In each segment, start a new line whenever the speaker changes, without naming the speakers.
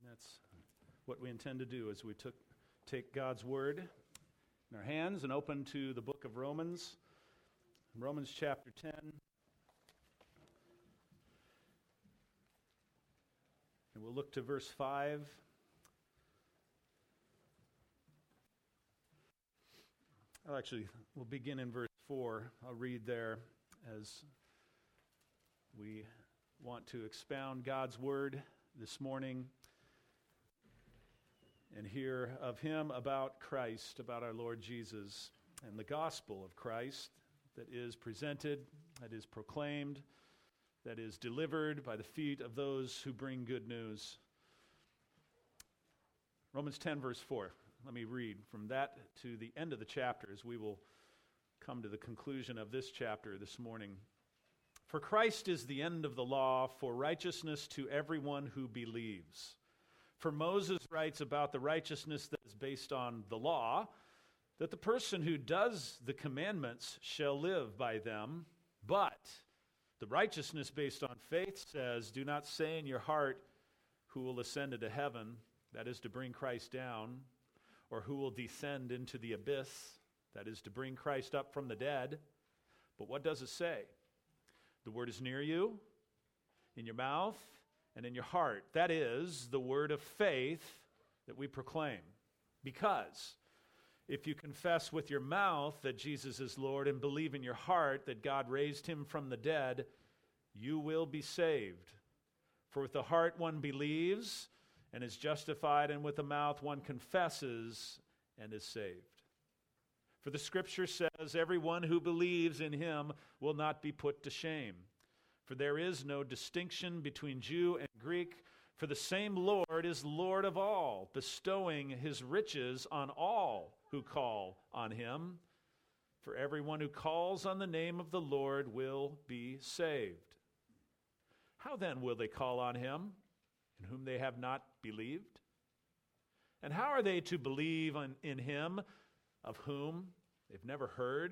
That's what we intend to do as we take God's Word in our hands and open to the book of Romans, Romans chapter 10. And we'll look to verse 5. We'll begin in verse 4. I'll read there as we want to expound God's Word this morning and hear of Him, about Christ, about our Lord Jesus, and the gospel of Christ that is presented, that is proclaimed, that is delivered by the feet of those who bring good news. Romans 10, verse 4. Let me read from that to the end of the chapter as we will come to the conclusion of this chapter this morning. For Christ is the end of the law for righteousness to everyone who believes. For Moses writes about the righteousness that is based on the law, that the person who does the commandments shall live by them. But the righteousness based on faith says, do not say in your heart, who will ascend into heaven, that is to bring Christ down, or who will descend into the abyss, that is to bring Christ up from the dead. But what does it say? The word is near you, in your mouth and in your heart. That is the word of faith that we proclaim. Because if you confess with your mouth that Jesus is Lord and believe in your heart that God raised him from the dead, you will be saved. For with the heart one believes and is justified, and with the mouth one confesses and is saved. For the Scripture says, everyone who believes in him will not be put to shame. For there is no distinction between Jew and Greek, for the same Lord is Lord of all, bestowing his riches on all who call on him. For everyone who calls on the name of the Lord will be saved. How then will they call on him in whom they have not believed? And how are they to believe in him of whom they've never heard?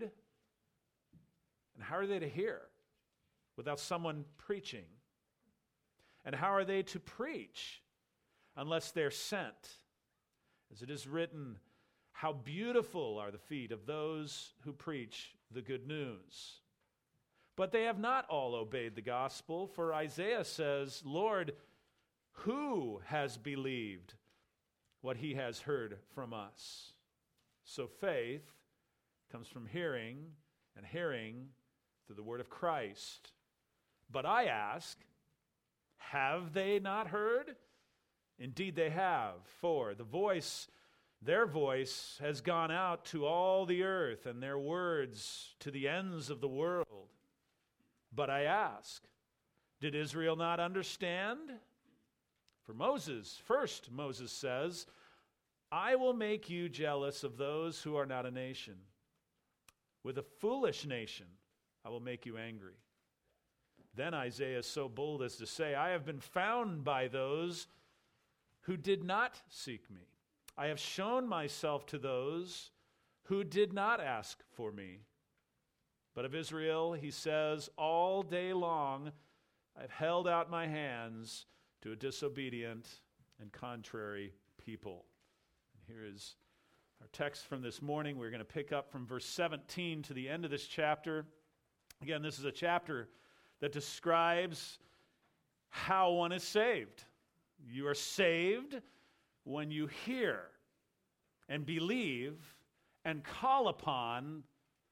And how are they to hear without someone preaching? And how are they to preach unless they're sent? As it is written, how beautiful are the feet of those who preach the good news. But they have not all obeyed the gospel, for Isaiah says, Lord, who has believed what he has heard from us? So faith comes from hearing, and hearing through the word of Christ. But I ask, have they not heard? Indeed they have, for their voice has gone out to all the earth, and their words to the ends of the world. But I ask, did Israel not understand? For Moses says, I will make you jealous of those who are not a nation. With a foolish nation I will make you angry. Then Isaiah is so bold as to say, I have been found by those who did not seek me. I have shown myself to those who did not ask for me. But of Israel, he says, all day long I've held out my hands to a disobedient and contrary people. And here is our text from this morning. We're going to pick up from verse 17 to the end of this chapter. Again, this is a chapter that describes how one is saved. You are saved when you hear and believe and call upon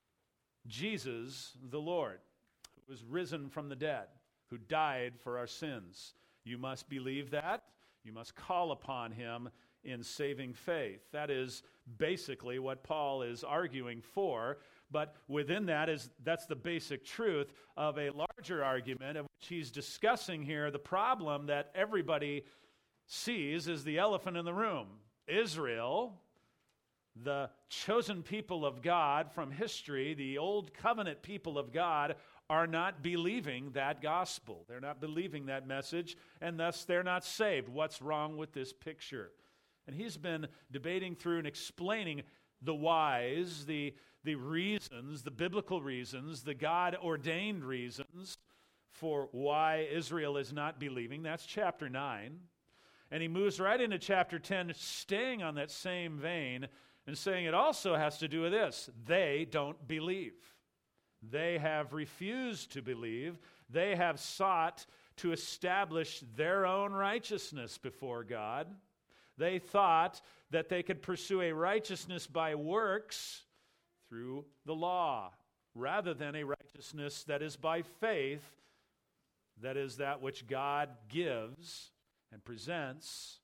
Jesus the Lord, who was risen from the dead, who died for our sins. You must believe that. You must call upon him in saving faith. That is basically what Paul is arguing for. But within that's the basic truth of a larger argument of which he's discussing here. The problem that everybody sees is the elephant in the room. Israel, the chosen people of God from history, the old covenant people of God, are not believing that gospel. They're not believing that message, and thus they're not saved. What's wrong with this picture? And he's been debating through and explaining the whys, the reasons, the biblical reasons, the God-ordained reasons for why Israel is not believing. That's chapter 9. And he moves right into chapter 10, staying on that same vein and saying it also has to do with this. They don't believe. They have refused to believe. They have sought to establish their own righteousness before God. They thought that they could pursue a righteousness by works through the law, rather than a righteousness that is by faith, that is that which God gives and presents,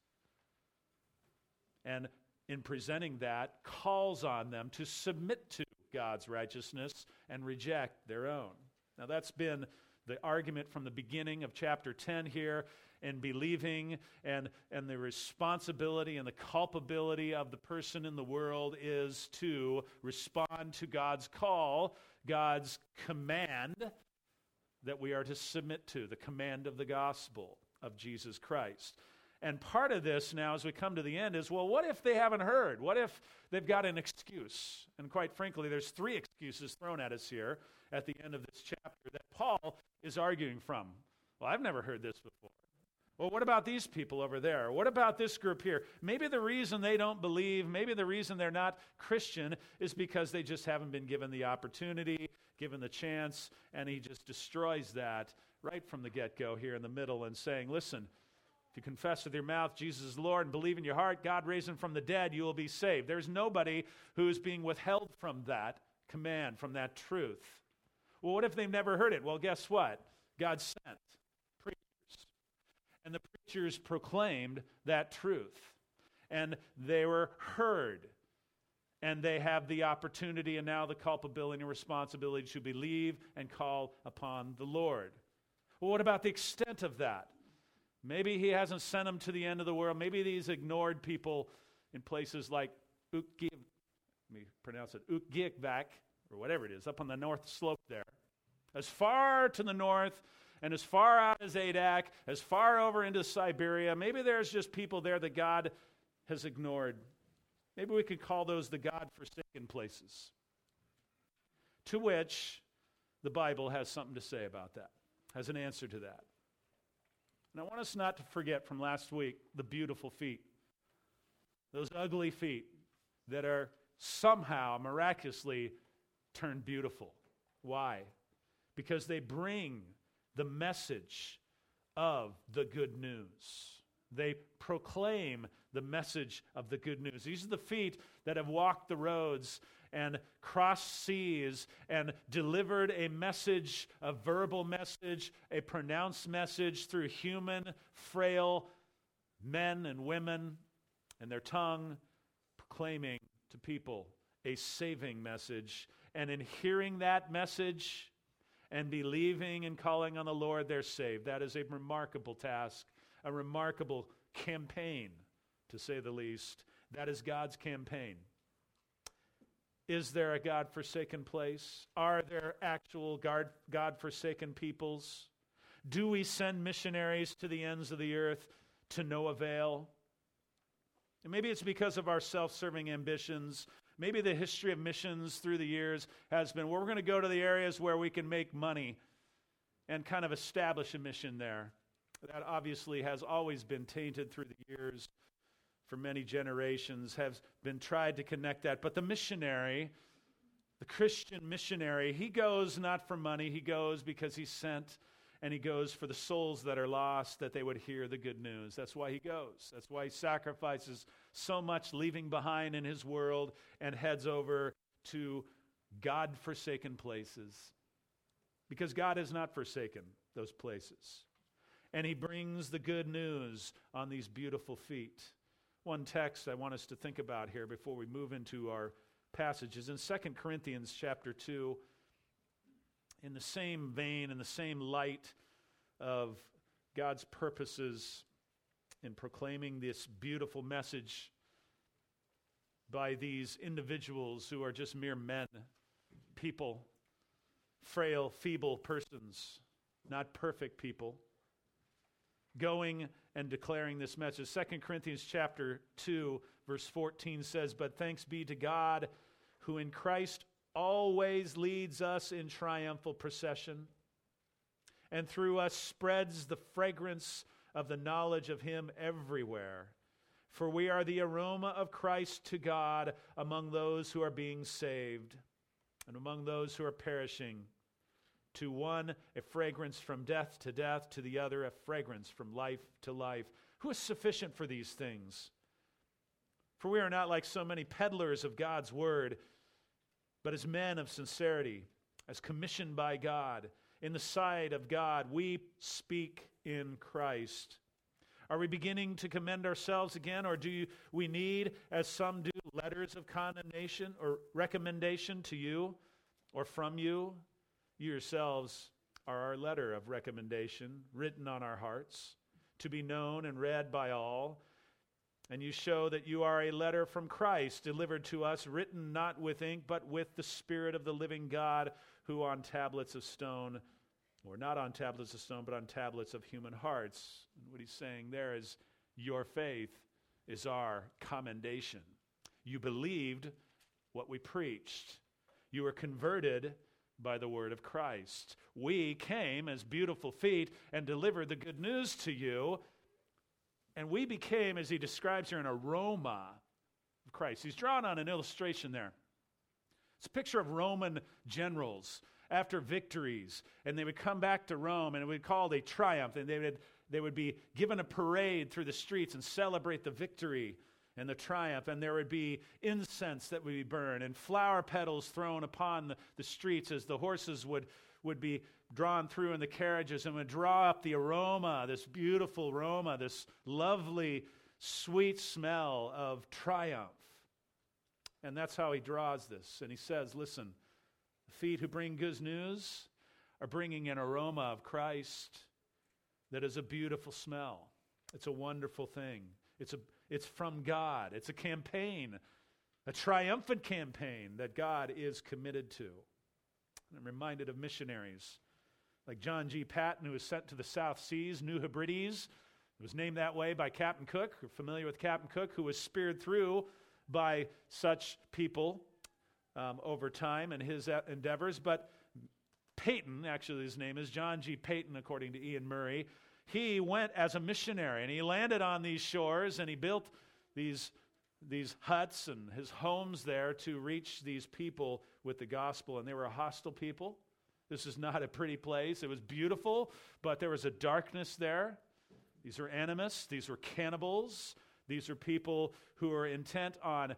and in presenting that, calls on them to submit to God's righteousness and reject their own. Now that's been the argument from the beginning of chapter 10 here, and believing and the responsibility and the culpability of the person in the world is to respond to God's call, God's command that we are to submit to, the command of the gospel of Jesus Christ. And part of this now, as we come to the end, is, well, what if they haven't heard? What if they've got an excuse? And quite frankly, there's 3 excuses thrown at us here at the end of this chapter that Paul is arguing from. Well, I've never heard this before. Well, what about these people over there? What about this group here? Maybe the reason they don't believe, maybe the reason they're not Christian is because they just haven't been given the opportunity, given the chance, and he just destroys that right from the get-go here in the middle and saying, listen, if you confess with your mouth Jesus is Lord and believe in your heart God raised him from the dead, you will be saved. There's nobody who is being withheld from that command, from that truth. Well, what if they've never heard it? Well, guess what? God sent preachers. And the preachers proclaimed that truth. And they were heard. And they have the opportunity and now the culpability and responsibility to believe and call upon the Lord. Well, what about the extent of that? Maybe he hasn't sent them to the end of the world. Maybe he's ignored people in places like Ukgivak, or whatever it is, up on the north slope there. As far to the north and as far out as Adak, as far over into Siberia. Maybe there's just people there that God has ignored. Maybe we could call those the God-forsaken places. To which the Bible has something to say about that, has an answer to that. And I want us not to forget from last week the beautiful feet. Those ugly feet that are somehow miraculously turned beautiful. Why? Because they bring the message of the good news. They proclaim the message of the good news. These are the feet that have walked the roads and crossed seas and delivered a message, a verbal message, a pronounced message through human, frail men and women and their tongue, proclaiming to people a saving message. And in hearing that message and believing and calling on the Lord, they're saved. That is a remarkable task, a remarkable campaign, to say the least. That is God's campaign. Is there a God-forsaken place? Are there actual God-forsaken peoples? Do we send missionaries to the ends of the earth to no avail? And maybe it's because of our self-serving ambitions. Maybe the history of missions through the years has been, well, we're going to go to the areas where we can make money and kind of establish a mission there. That obviously has always been tainted through the years. For many generations have been tried to connect that. But the missionary, the Christian missionary, he goes not for money. He goes because he's sent, and he goes for the souls that are lost, that they would hear the good news. That's why he goes. That's why he sacrifices so much, leaving behind in his world, and heads over to God-forsaken places. Because God has not forsaken those places. And he brings the good news on these beautiful feet. One text I want us to think about here before we move into our passages in 2 Corinthians chapter 2, in the same vein, in the same light of God's purposes in proclaiming this beautiful message by these individuals who are just mere men, people, frail, feeble persons, not perfect people, going and declaring this message. 2 Corinthians chapter 2, verse 14 says, "But thanks be to God, who in Christ always leads us in triumphal procession, and through us spreads the fragrance of the knowledge of him everywhere. For we are the aroma of Christ to God among those who are being saved and among those who are perishing. To one, a fragrance from death to death, to the other, a fragrance from life to life. Who is sufficient for these things? For we are not like so many peddlers of God's word, but as men of sincerity, as commissioned by God. In the sight of God, we speak in Christ. Are we beginning to commend ourselves again, or do we need, as some do, letters of condemnation or recommendation to you or from you? You yourselves are our letter of recommendation, written on our hearts, to be known and read by all. And you show that you are a letter from Christ, delivered to us, written not with ink, but with the Spirit of the living God, who on tablets of stone, or not on tablets of stone, but on tablets of human hearts. And what he's saying there is, your faith is our commendation. You believed what we preached. You were converted by the word of Christ. We came as beautiful feet and delivered the good news to you, and we became, as he describes here, an aroma of Christ. He's drawn on an illustration there. It's a picture of Roman generals after victories, and they would come back to Rome, and it would be called a triumph, and they would be given a parade through the streets and celebrate the victory and the triumph, and there would be incense that would be burned and flower petals thrown upon the streets as the horses would be drawn through in the carriages and would draw up the aroma, this beautiful aroma, this lovely, sweet smell of triumph. And that's how he draws this. And he says, listen, the feet who bring good news are bringing an aroma of Christ that is a beautiful smell. It's a wonderful thing. It's from God. It's a campaign, a triumphant campaign that God is committed to. And I'm reminded of missionaries like John G. Patton, who was sent to the South Seas, New Hebrides. It was named that way by Captain Cook. You're familiar with Captain Cook, who was speared through by such people over time in his endeavors. But Peyton, actually his name is John G. Peyton, according to Ian Murray, he went as a missionary, and he landed on these shores, and he built these huts and his homes there to reach these people with the gospel. And they were a hostile people. This is not a pretty place. It was beautiful, but there was a darkness there. These were animists. These were cannibals. These are people who are intent on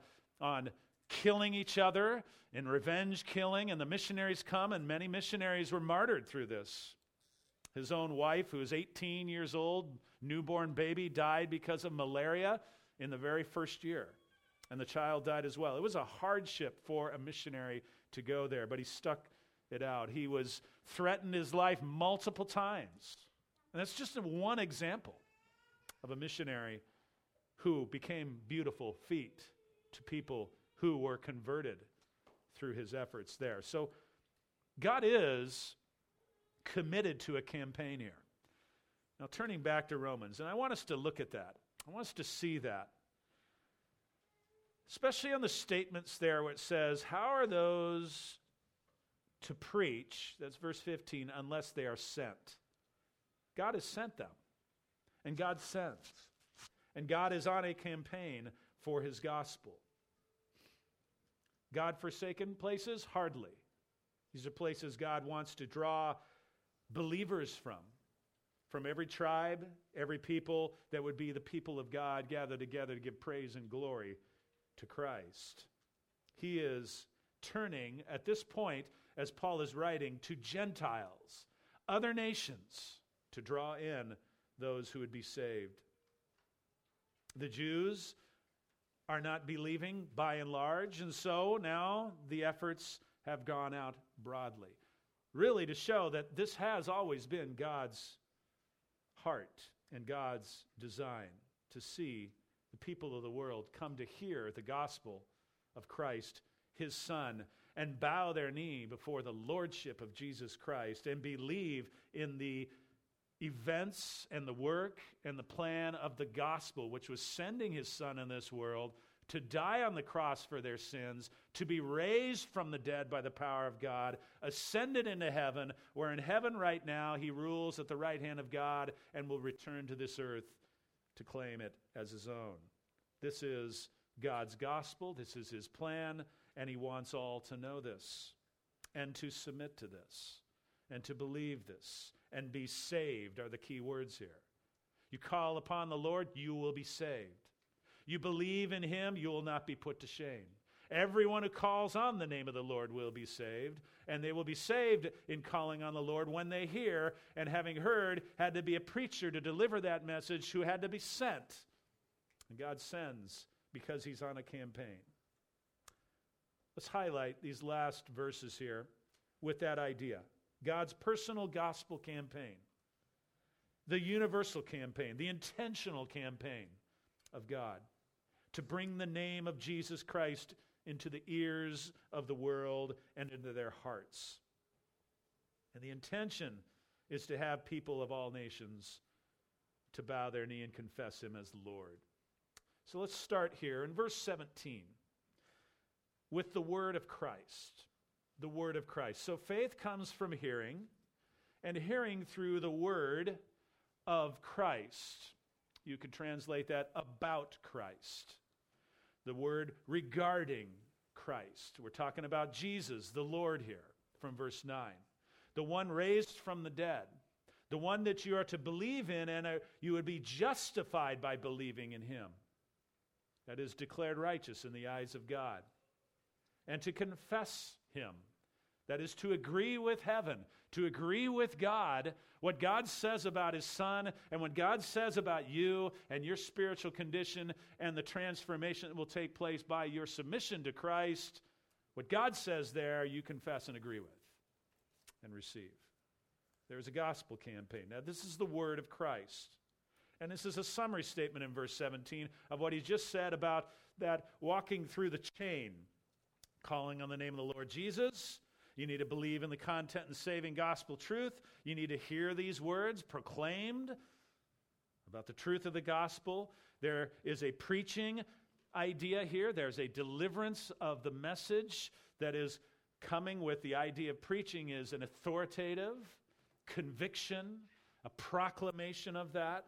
killing each other and revenge killing. And the missionaries come, and many missionaries were martyred through this. His own wife, who was 18 years old, newborn baby, died because of malaria in the very first year. And the child died as well. It was a hardship for a missionary to go there, but he stuck it out. He was threatened his life multiple times. And that's just one example of a missionary who became beautiful feet to people who were converted through his efforts there. So God is committed to a campaign here. Now, turning back to Romans, and I want us to look at that. I want us to see that. Especially on the statements there where it says, how are those to preach, that's verse 15, unless they are sent? God has sent them, and God sends. And God is on a campaign for his gospel. God-forsaken places? Hardly. These are places God wants to draw believers from every tribe, every people that would be the people of God gathered together to give praise and glory to Christ. He is turning at this point, as Paul is writing, to Gentiles, other nations, to draw in those who would be saved. The Jews are not believing by and large, and so now the efforts have gone out broadly. Really to show that this has always been God's heart and God's design, to see the people of the world come to hear the gospel of Christ, his Son, and bow their knee before the lordship of Jesus Christ and believe in the events and the work and the plan of the gospel, which was sending his Son in this world to die on the cross for their sins, to be raised from the dead by the power of God, ascended into heaven, where in heaven right now he rules at the right hand of God and will return to this earth to claim it as his own. This is God's gospel. This is his plan, and he wants all to know this and to submit to this and to believe this and be saved are the key words here. You call upon the Lord, you will be saved. You believe in him, you will not be put to shame. Everyone who calls on the name of the Lord will be saved, and they will be saved in calling on the Lord when they hear, and having heard, had to be a preacher to deliver that message who had to be sent. And God sends because he's on a campaign. Let's highlight these last verses here with that idea. God's personal gospel campaign, the universal campaign, the intentional campaign of God to bring the name of Jesus Christ into the ears of the world and into their hearts. And the intention is to have people of all nations to bow their knee and confess him as Lord. So let's start here in verse 17 with the word of Christ. The word of Christ. So faith comes from hearing, and hearing through the word of Christ. You could translate that about Christ. The word regarding Christ. We're talking about Jesus, the Lord here, from verse 9. The one raised from the dead. The one that you are to believe in, and you would be justified by believing in him. That is, declared righteous in the eyes of God. And to confess him. That is, to agree with heaven, to agree with God, what God says about his Son, and what God says about you and your spiritual condition and the transformation that will take place by your submission to Christ. What God says there, you confess and agree with and receive. There's a gospel campaign. Now, this is the word of Christ. And this is a summary statement in verse 17 of what he just said about that walking through the chain, calling on the name of the Lord Jesus. You need to believe in the content and saving gospel truth. You need to hear these words proclaimed about the truth of the gospel. There is a preaching idea here. There's a deliverance of the message that is coming with the idea of preaching is an authoritative conviction, a proclamation of that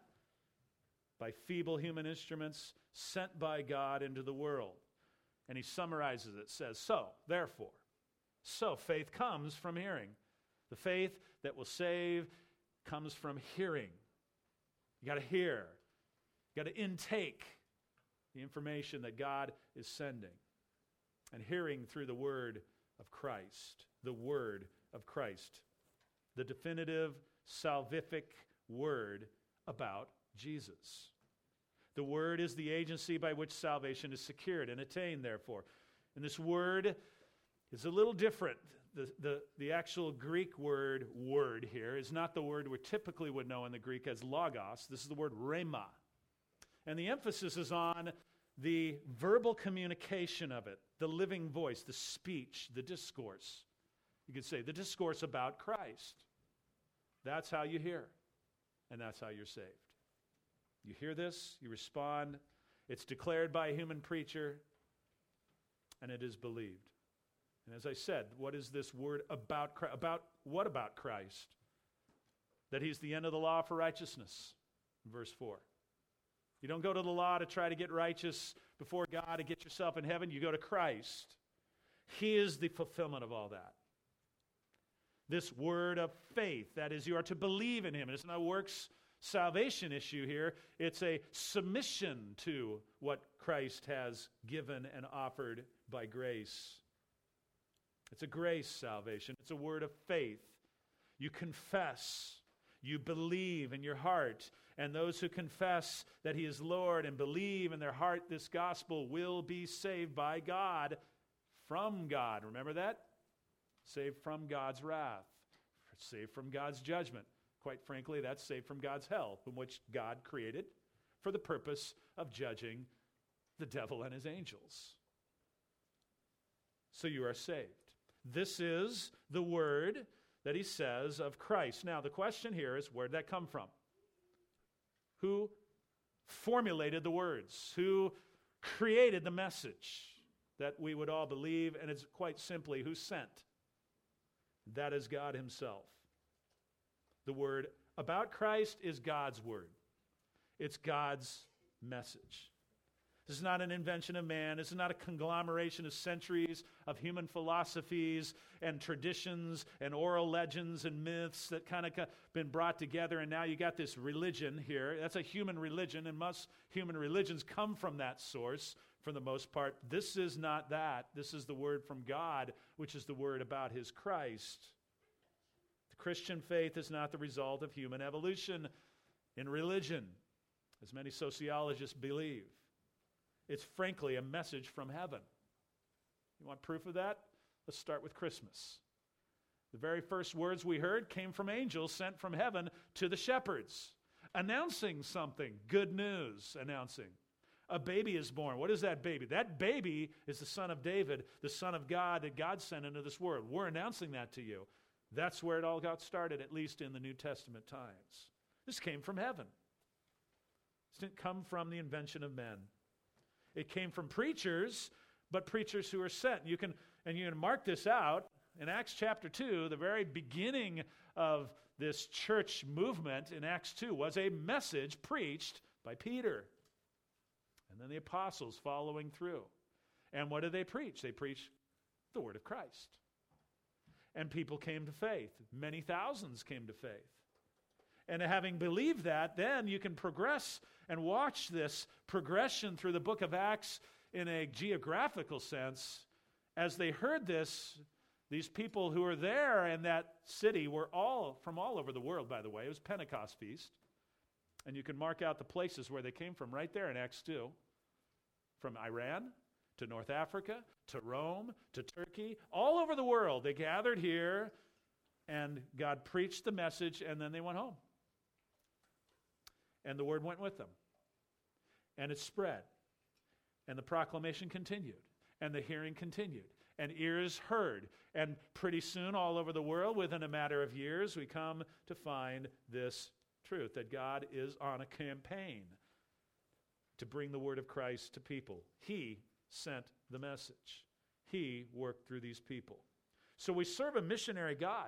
by feeble human instruments sent by God into the world. And he summarizes it, says, therefore, faith comes from hearing. The faith that will save comes from hearing. You got to hear. You got to intake the information that God is sending. And hearing through the word of Christ. The word of Christ. The definitive, salvific word about Jesus. The word is the agency by which salvation is secured and attained, therefore. And this word is a little different. The actual Greek word here is not the word we typically would know in the Greek as logos. This is the word rhema. And the emphasis is on the verbal communication of it, the living voice, the speech, the discourse. You could say the discourse about Christ. That's how you hear, and that's how you're saved. You hear this, you respond, it's declared by a human preacher, and it is believed. And as I said, what is this word about Christ? What about Christ? That he's the end of the law for righteousness, in verse 4. You don't go to the law to try to get righteous before God to get yourself in heaven. You go to Christ. He is the fulfillment of all that. This word of faith, that is, you are to believe in him. And it's not a works salvation issue here. It's a submission to what Christ has given and offered by grace. It's a grace salvation. It's a word of faith. You confess. You believe in your heart. And those who confess that he is Lord and believe in their heart this gospel will be saved by God, from God. Remember that? Saved from God's wrath. Saved from God's judgment. Quite frankly, that's saved from God's hell, from which God created for the purpose of judging the devil and his angels. So you are saved. This is the word that he says of Christ. Now, the question here is, where did that come from? Who formulated the words? Who created the message that we would all believe, and it's quite simply who sent. That is God himself. The word about Christ is God's word. It's God's message. This is not an invention of man. This is not a conglomeration of centuries of human philosophies and traditions and oral legends and myths that kind of been brought together, and now you got this religion here. That's a human religion, and most human religions come from that source for the most part. This is not that. This is the word from God, which is the word about his Christ. The Christian faith is not the result of human evolution in religion, as many sociologists believe. It's frankly a message from heaven. You want proof of that? Let's start with Christmas. The very first words we heard came from angels sent from heaven to the shepherds, announcing something, good news announcing. A baby is born. What is that baby? That baby is the Son of David, the Son of God that God sent into this world. We're announcing that to you. That's where it all got started, at least in the New Testament times. This came from heaven. This didn't come from the invention of men. It came from preachers, but preachers who are sent. You can mark this out in Acts chapter 2, the very beginning of this church movement in Acts 2 was a message preached by Peter. And then the apostles following through. And what did they preach? They preached the word of Christ. And people came to faith. Many thousands came to faith. And having believed that, then you can progress and watch this progression through the book of Acts in a geographical sense. As they heard this, these people who were there in that city were all from all over the world, by the way. It was Pentecost feast. And you can mark out the places where they came from right there in Acts 2. From Iran to North Africa to Rome to Turkey, all over the world. They gathered here and God preached the message, and then they went home. And the word went with them. And it spread. And the proclamation continued. And the hearing continued. And ears heard. And pretty soon, all over the world, within a matter of years, we come to find this truth, that God is on a campaign to bring the word of Christ to people. He sent the message. He worked through these people. So we serve a missionary God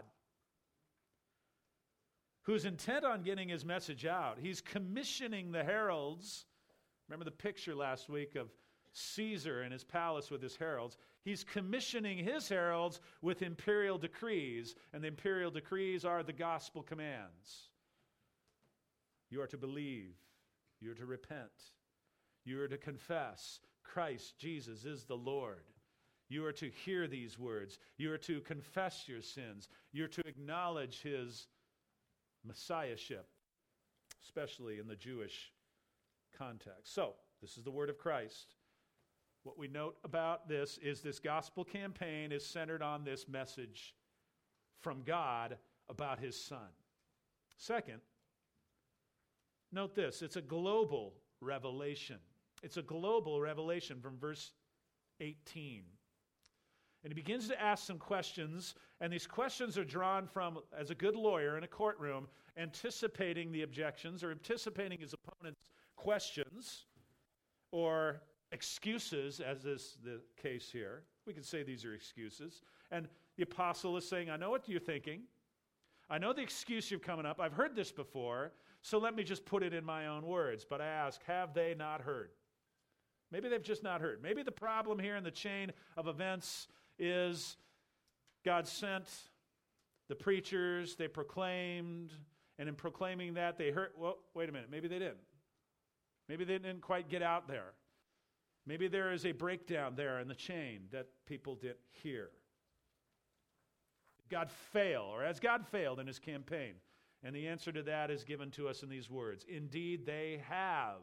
who's intent on getting his message out. He's commissioning the heralds. Remember the picture last week of Caesar in his palace with his heralds. He's commissioning his heralds with imperial decrees, and the imperial decrees are the gospel commands. You are to believe. You are to repent. You are to confess Christ Jesus is the Lord. You are to hear these words. You are to confess your sins. You're to acknowledge his messiahship, especially in the Jewish context. So, this is the word of Christ. What we note about this is this gospel campaign is centered on this message from God about his Son. Second, note this, it's a global revelation. It's a global revelation from verse 18. And he begins to ask some questions, and these questions are drawn from, as a good lawyer in a courtroom, anticipating the objections or anticipating his opponent's questions or excuses, as is the case here. We could say these are excuses. And the apostle is saying, I know what you're thinking. I know the excuse you're coming up. I've heard this before, so let me just put it in my own words. But I ask, have they not heard? Maybe they've just not heard. Maybe the problem here in the chain of events is God sent the preachers, they proclaimed, and in proclaiming that they heard, well, wait a minute, maybe they didn't. Maybe they didn't quite get out there. Maybe there is a breakdown there in the chain that people didn't hear. Did God fail, or has God failed in his campaign? And the answer to that is given to us in these words. Indeed, they have,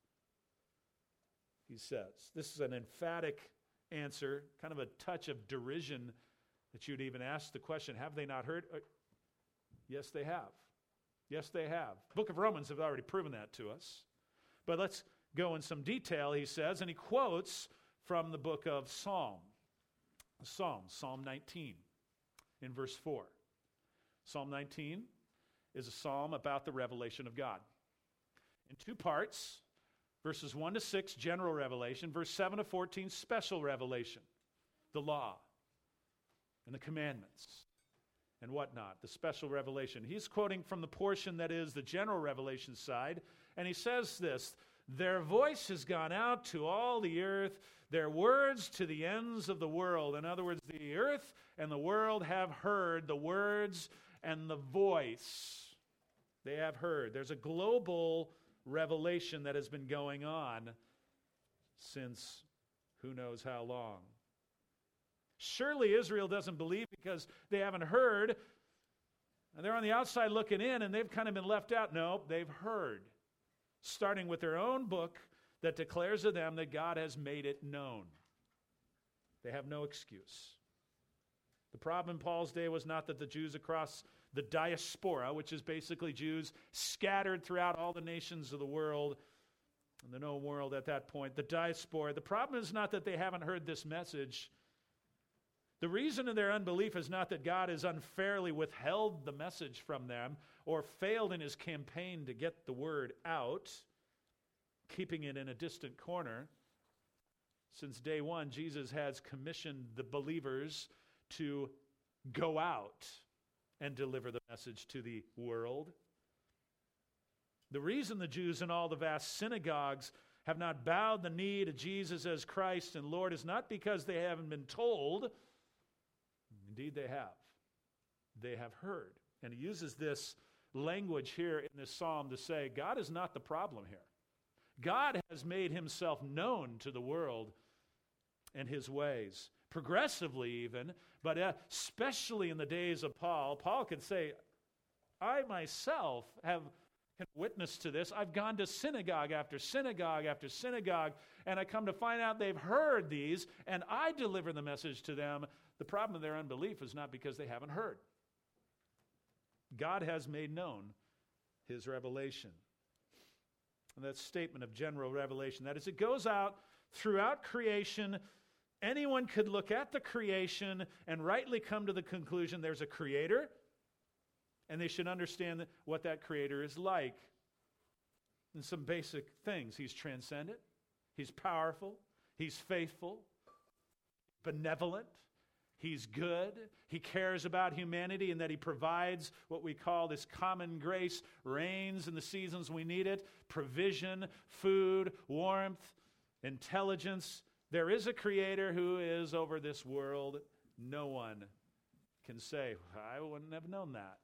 he says. This is an emphatic answer, kind of a touch of derision that you'd even ask the question, have they not heard? Yes, they have. Yes, they have. The book of Romans have already proven that to us. But let's go in some detail, he says, and he quotes from the book of Psalm 19, in verse 4. Psalm 19 is a psalm about the revelation of God. In two parts. Verses 1 to 6, general revelation. Verse 7 to 14, special revelation. The law and the commandments and whatnot, the special revelation. He's quoting from the portion that is the general revelation side, and he says this, their voice has gone out to all the earth, their words to the ends of the world. In other words, the earth and the world have heard the words and the voice. They have heard. There's a global revelation that has been going on since who knows how long. Surely Israel doesn't believe because they haven't heard, and they're on the outside looking in, and they've kind of been left out. No, they've heard, starting with their own book that declares to them that God has made it known. They have no excuse. The problem in Paul's day was not that the Jews across the diaspora, which is basically Jews scattered throughout all the nations of the world, and the known world at that point, the diaspora, the problem is not that they haven't heard this message. The reason of their unbelief is not that God has unfairly withheld the message from them or failed in his campaign to get the word out, keeping it in a distant corner. Since day one, Jesus has commissioned the believers to go out and deliver the message to the world. The reason the Jews in all the vast synagogues have not bowed the knee to Jesus as Christ and Lord is not because they haven't been told. Indeed, they have. They have heard. And he uses this language here in this psalm to say, God is not the problem here. God has made himself known to the world and his ways, progressively even, but especially in the days of Paul. Paul could say, I myself can witness to this. I've gone to synagogue after synagogue after synagogue, and I come to find out they've heard these, and I deliver the message to them. The problem of their unbelief is not because they haven't heard. God has made known his revelation. And that statement of general revelation, that is, it goes out throughout creation. Anyone could look at the creation and rightly come to the conclusion there's a creator, and they should understand what that creator is like. And some basic things. He's transcendent. He's powerful. He's faithful. Benevolent. He's good. He cares about humanity and that he provides what we call this common grace, rains in the seasons we need it, provision, food, warmth, intelligence. There is a creator who is over this world. No one can say, I wouldn't have known that.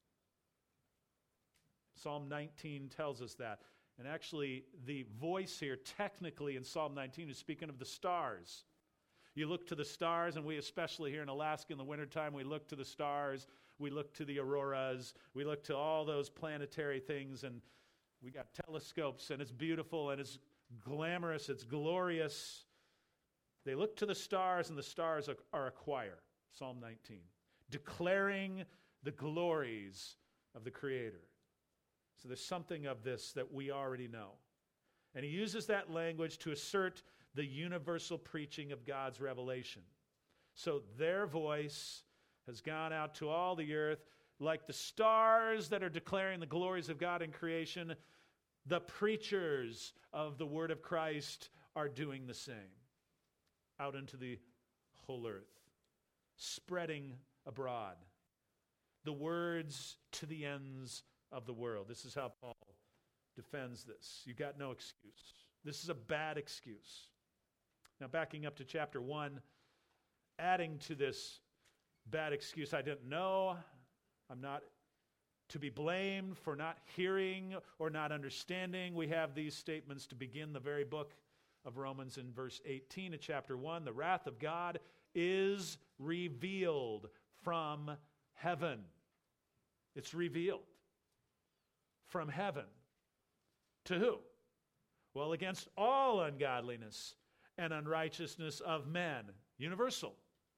Psalm 19 tells us that. And actually, the voice here, technically in Psalm 19, is speaking of the stars. You look to the stars, and we especially here in Alaska in the wintertime, we look to the stars, we look to the auroras, we look to all those planetary things, and we got telescopes, and it's beautiful, and it's glamorous, it's glorious. They look to the stars, and the stars are a choir, Psalm 19, declaring the glories of the Creator. So there's something of this that we already know. And he uses that language to assert the universal preaching of God's revelation. So their voice has gone out to all the earth like the stars that are declaring the glories of God in creation. The preachers of the word of Christ are doing the same out into the whole earth, spreading abroad the words to the ends of the world. This is how Paul defends this. You got no excuse. This is a bad excuse. Now, backing up to chapter 1, adding to this bad excuse, I didn't know, I'm not to be blamed for not hearing or not understanding. We have these statements to begin the very book of Romans in verse 18 of chapter 1. The wrath of God is revealed from heaven. It's revealed from heaven. To who? Well, against all ungodliness and unrighteousness of men, universal,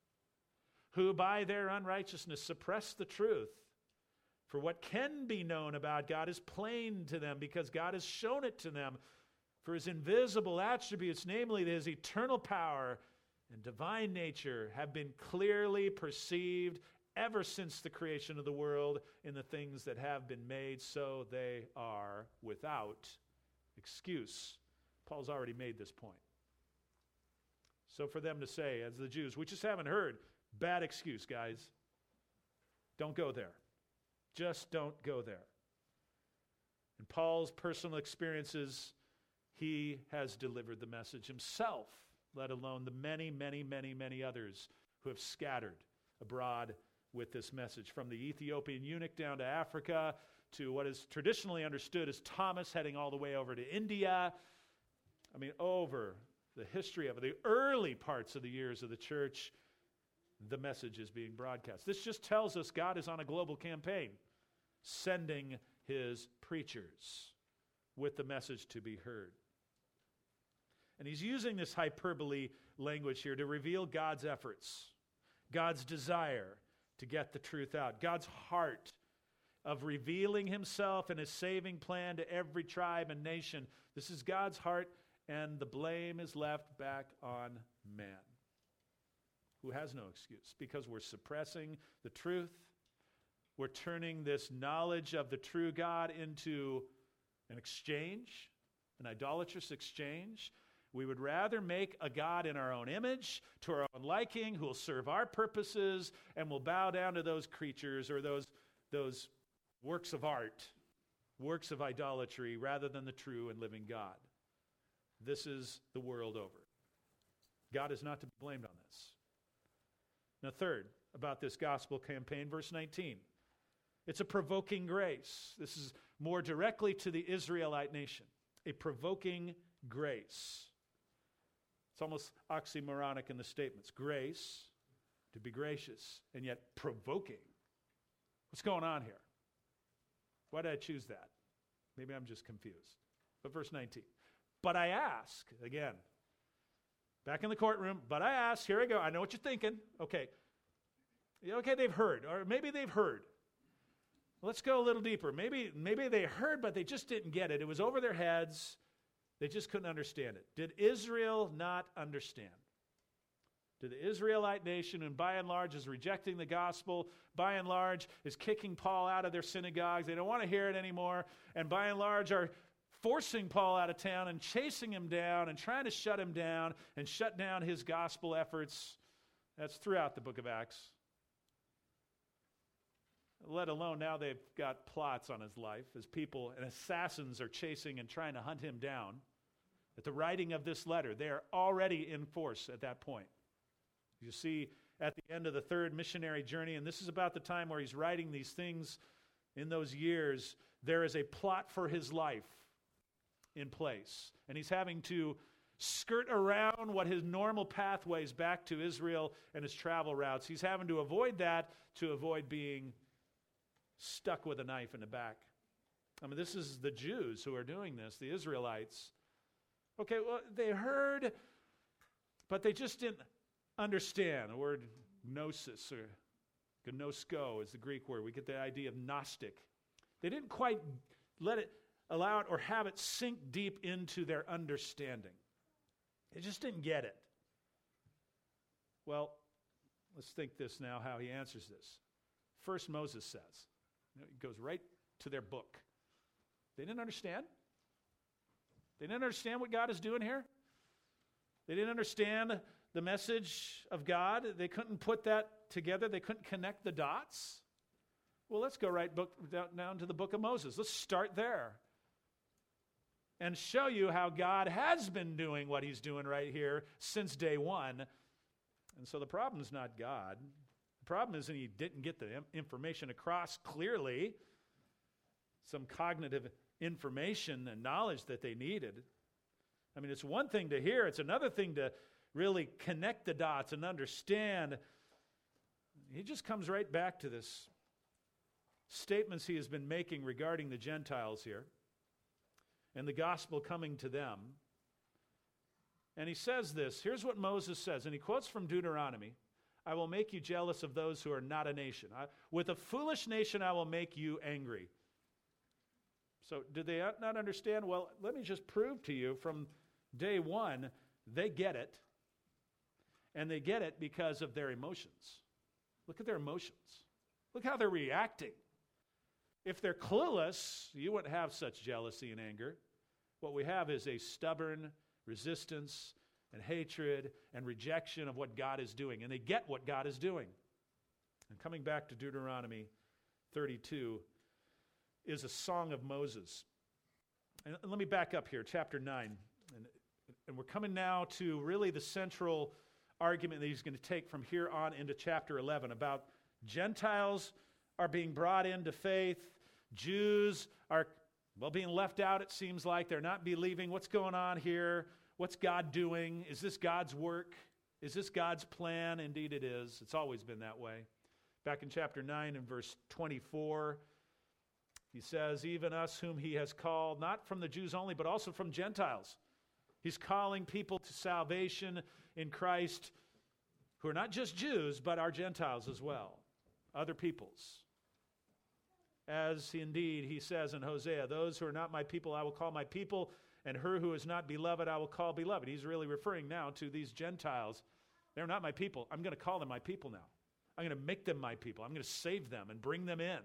who by their unrighteousness suppress the truth. For what can be known about God is plain to them, because God has shown it to them. For his invisible attributes, namely his eternal power and divine nature, have been clearly perceived ever since the creation of the world in the things that have been made, so they are without excuse. Paul's already made this point. So for them to say, as the Jews, we just haven't heard, bad excuse, guys. Don't go there. Just don't go there. In Paul's personal experiences, he has delivered the message himself, let alone the many, many, many, many others who have scattered abroad with this message, from the Ethiopian eunuch down to Africa, to what is traditionally understood as Thomas heading all the way over to India. I mean, over the history of the early parts of the years of the church, the message is being broadcast. This just tells us God is on a global campaign, sending his preachers with the message to be heard. And he's using this hyperbole language here to reveal God's efforts, God's desire to get the truth out, God's heart of revealing himself and his saving plan to every tribe and nation. This is God's heart, and the blame is left back on man, who has no excuse, because we're suppressing the truth. We're turning this knowledge of the true God into an exchange, an idolatrous exchange. We would rather make a God in our own image, to our own liking, who will serve our purposes, and will bow down to those creatures or those works of art, works of idolatry, rather than the true and living God. This is the world over. God is not to be blamed on this. Now, third, about this gospel campaign, verse 19. It's a provoking grace. This is more directly to the Israelite nation. A provoking grace. It's almost oxymoronic in the statements. Grace, to be gracious, and yet provoking. What's going on here? Why did I choose that? Maybe I'm just confused. But verse 19. But I ask, again, back in the courtroom, but I ask, here I go, I know what you're thinking. Okay, they've heard, or maybe they've heard. Let's go a little deeper. Maybe they heard, but they just didn't get it. It was over their heads. They just couldn't understand it. Did Israel not understand? Did the Israelite nation, and by and large is rejecting the gospel, by and large is kicking Paul out of their synagogues, they don't want to hear it anymore, and by and large are forcing Paul out of town and chasing him down and trying to shut him down and shut down his gospel efforts? That's throughout the book of Acts. Let alone now they've got plots on his life as people and assassins are chasing and trying to hunt him down. At the writing of this letter, they are already in force at that point. You see, at the end of the third missionary journey, and this is about the time where he's writing these things in those years, there is a plot for his life in place. And he's having to skirt around what his normal pathways back to Israel and his travel routes. He's having to avoid that to avoid being stuck with a knife in the back. I mean, this is the Jews who are doing this, the Israelites. Okay, well, they heard, but they just didn't understand. The word gnosis, or gnosko is the Greek word. We get the idea of Gnostic. They didn't quite allow it or have it sink deep into their understanding. They just didn't get it. Well, let's think this now, how he answers this. First, Moses says, he goes right to their book. They didn't understand. They didn't understand what God is doing here. They didn't understand the message of God. They couldn't put that together. They couldn't connect the dots. Well, let's go down to the book of Moses. Let's start there and show you how God has been doing what he's doing right here since day one. And so the problem is not God. The problem is that he didn't get the information across clearly, some cognitive information and knowledge that they needed. I mean, it's one thing to hear. It's another thing to really connect the dots and understand. He just comes right back to this statements he has been making regarding the Gentiles here and the gospel coming to them. And he says this. Here's what Moses says, and he quotes from Deuteronomy. I will make you jealous of those who are not a nation. With a foolish nation I will make you angry. So did they not understand? Well, let me just prove to you from day one, they get it. And they get it because of their emotions. Look at their emotions. Look how they're reacting. If they're clueless, you wouldn't have such jealousy and anger. What we have is a stubborn, resistance and hatred and rejection of what God is doing. And they get what God is doing. And coming back to Deuteronomy 32 is a song of Moses. And let me back up here, chapter 9. And we're coming now to really the central argument that he's going to take from here on into chapter 11 about Gentiles are being brought into faith. Jews are, being left out, it seems like. They're not believing. What's going on here? What's God doing? Is this God's work? Is this God's plan? Indeed it is. It's always been that way. Back in chapter 9 and verse 24, he says, even us whom he has called, not from the Jews only, but also from Gentiles. He's calling people to salvation in Christ who are not just Jews, but are Gentiles as well, other peoples. As indeed he says in Hosea, those who are not my people I will call my people, and her who is not beloved I will call beloved. He's really referring now to these Gentiles. They're not my people. I'm going to call them my people now. I'm going to make them my people. I'm going to save them and bring them in.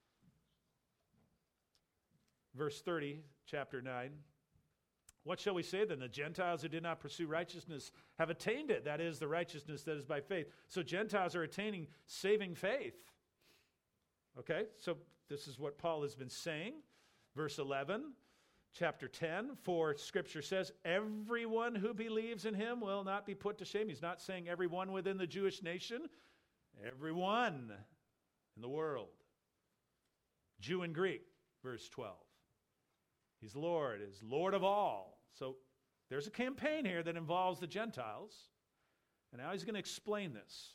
Verse 30, chapter 9. What shall we say then? The Gentiles who did not pursue righteousness have attained it. That is, the righteousness that is by faith. So Gentiles are attaining saving faith. Okay, so this is what Paul has been saying. Verse 11, chapter 10, for Scripture says, everyone who believes in him will not be put to shame. He's not saying everyone within the Jewish nation. Everyone in the world. Jew and Greek, verse 12. He's Lord, is Lord of all. So there's a campaign here that involves the Gentiles. And now he's going to explain this.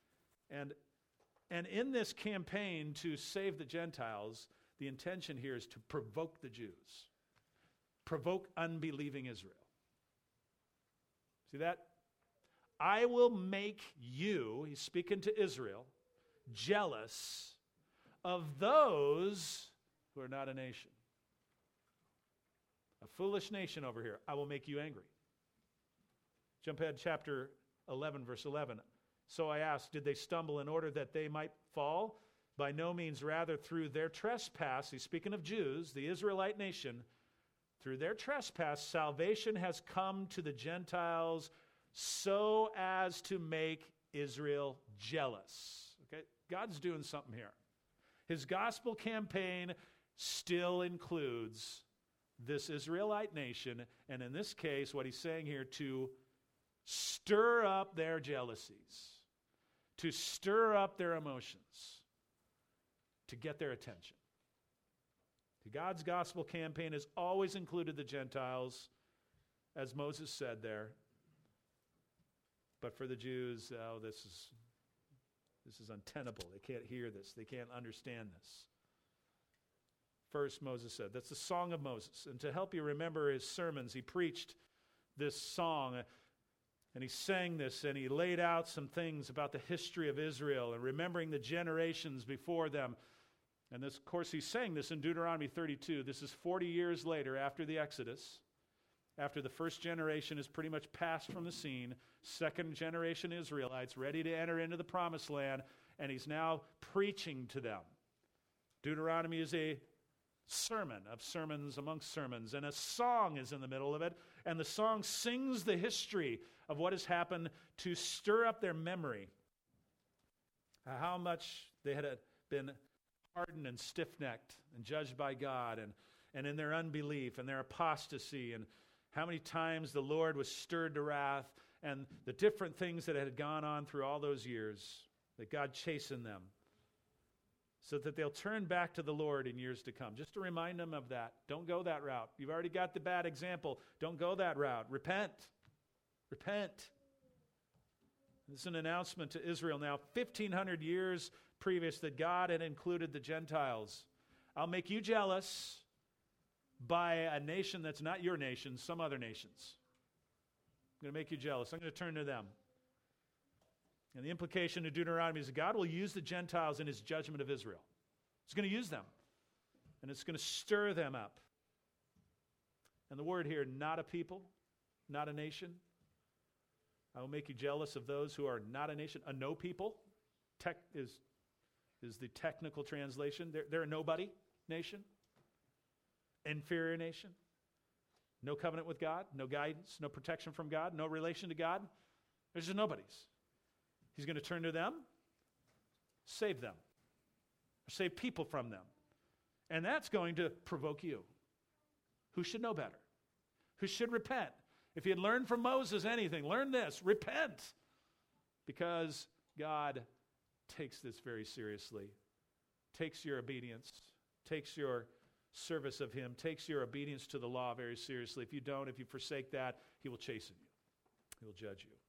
And in this campaign to save the Gentiles, the intention here is to provoke the Jews. Provoke unbelieving Israel. See that? I will make you, he's speaking to Israel, jealous of those who are not a nation. A foolish nation over here. I will make you angry. Jump ahead, chapter 11, verse 11. So I asked, did they stumble in order that they might fall? By no means, rather through their trespass, he's speaking of Jews, the Israelite nation, through their trespass, salvation has come to the Gentiles so as to make Israel jealous. Okay? God's doing something here. His gospel campaign still includes this Israelite nation, and in this case, what he's saying here, to stir up their jealousies, to stir up their emotions, to get their attention. God's gospel campaign has always included the Gentiles, as Moses said there. But for the Jews, this is untenable. They can't hear this. They can't understand this. First, Moses said, that's the song of Moses. And to help you remember his sermons, he preached this song, and he sang this, and he laid out some things about the history of Israel and remembering the generations before them. And this, of course, he's saying this in Deuteronomy 32. This is 40 years later after the Exodus, after the first generation is pretty much passed from the scene, second generation Israelites ready to enter into the promised land, and he's now preaching to them. Deuteronomy is a sermon of sermons amongst sermons, and a song is in the middle of it, and the song sings the history of what has happened to stir up their memory, how much they had been hardened and stiff-necked and judged by God, and in their unbelief and their apostasy, and how many times the Lord was stirred to wrath, and the different things that had gone on through all those years, that God chastened them, so that they'll turn back to the Lord in years to come. Just to remind them of that. Don't go that route. You've already got the bad example. Don't go that route. Repent. Repent. This is an announcement to Israel now, 1,500 years previous, that God had included the Gentiles. I'll make you jealous by a nation that's not your nation, some other nations. I'm going to make you jealous. I'm going to turn to them. And the implication of Deuteronomy is that God will use the Gentiles in his judgment of Israel. He's going to use them. And it's going to stir them up. And the word here, not a people, not a nation. I will make you jealous of those who are not a nation. A no people is the technical translation. They're a nobody nation. Inferior nation. No covenant with God, no guidance, no protection from God, no relation to God. There's just nobody's. He's going to turn to them, save them, or save people from them. And that's going to provoke you, who should know better, who should repent. If you had learned from Moses anything, learn this, repent. Because God takes this very seriously, takes your obedience, takes your service of him, takes your obedience to the law very seriously. If you don't, if you forsake that, he will chasten you. He will judge you.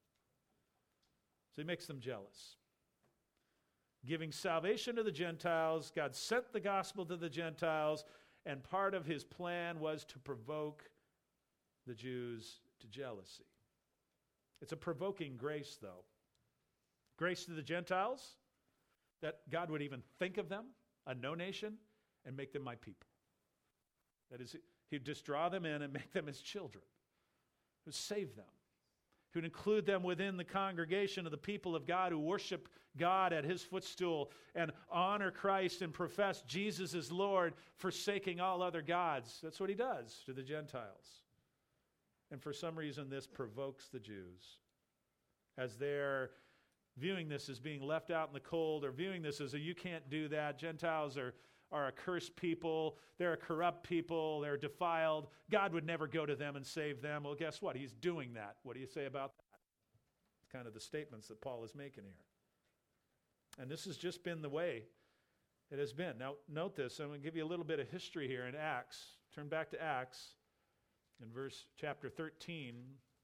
So he makes them jealous. Giving salvation to the Gentiles, God sent the gospel to the Gentiles, and part of his plan was to provoke the Jews to jealousy. It's a provoking grace, though. Grace to the Gentiles, that God would even think of them, a no nation, and make them my people. That is, he'd just draw them in and make them his children. He would save them. He would include them within the congregation of the people of God who worship God at his footstool and honor Christ and profess Jesus as Lord, forsaking all other gods. That's what he does to the Gentiles. And for some reason, this provokes the Jews as they're viewing this as being left out in the cold, or viewing this as you can't do that. Gentiles are a cursed people. They're a corrupt people. They're defiled. God would never go to them and save them. Well, guess what? He's doing that. What do you say about that? It's kind of the statements that Paul is making here. And this has just been the way it has been. Now, note this. I'm going to give you a little bit of history here in Acts. Turn back to Acts in chapter 13.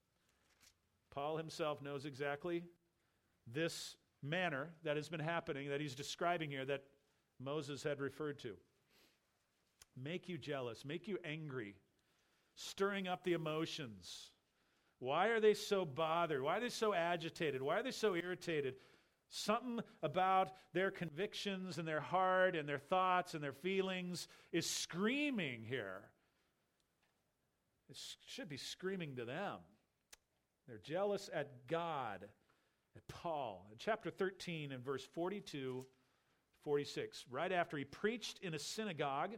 Paul himself knows exactly this manner that has been happening, that he's describing here, that Moses had referred to. Make you jealous, make you angry, stirring up the emotions. Why are they so bothered? Why are they so agitated? Why are they so irritated? Something about their convictions and their heart and their thoughts and their feelings is screaming here. It should be screaming to them. They're jealous at God, at Paul. In chapter 13 and verse 42, 46, right after he preached in a synagogue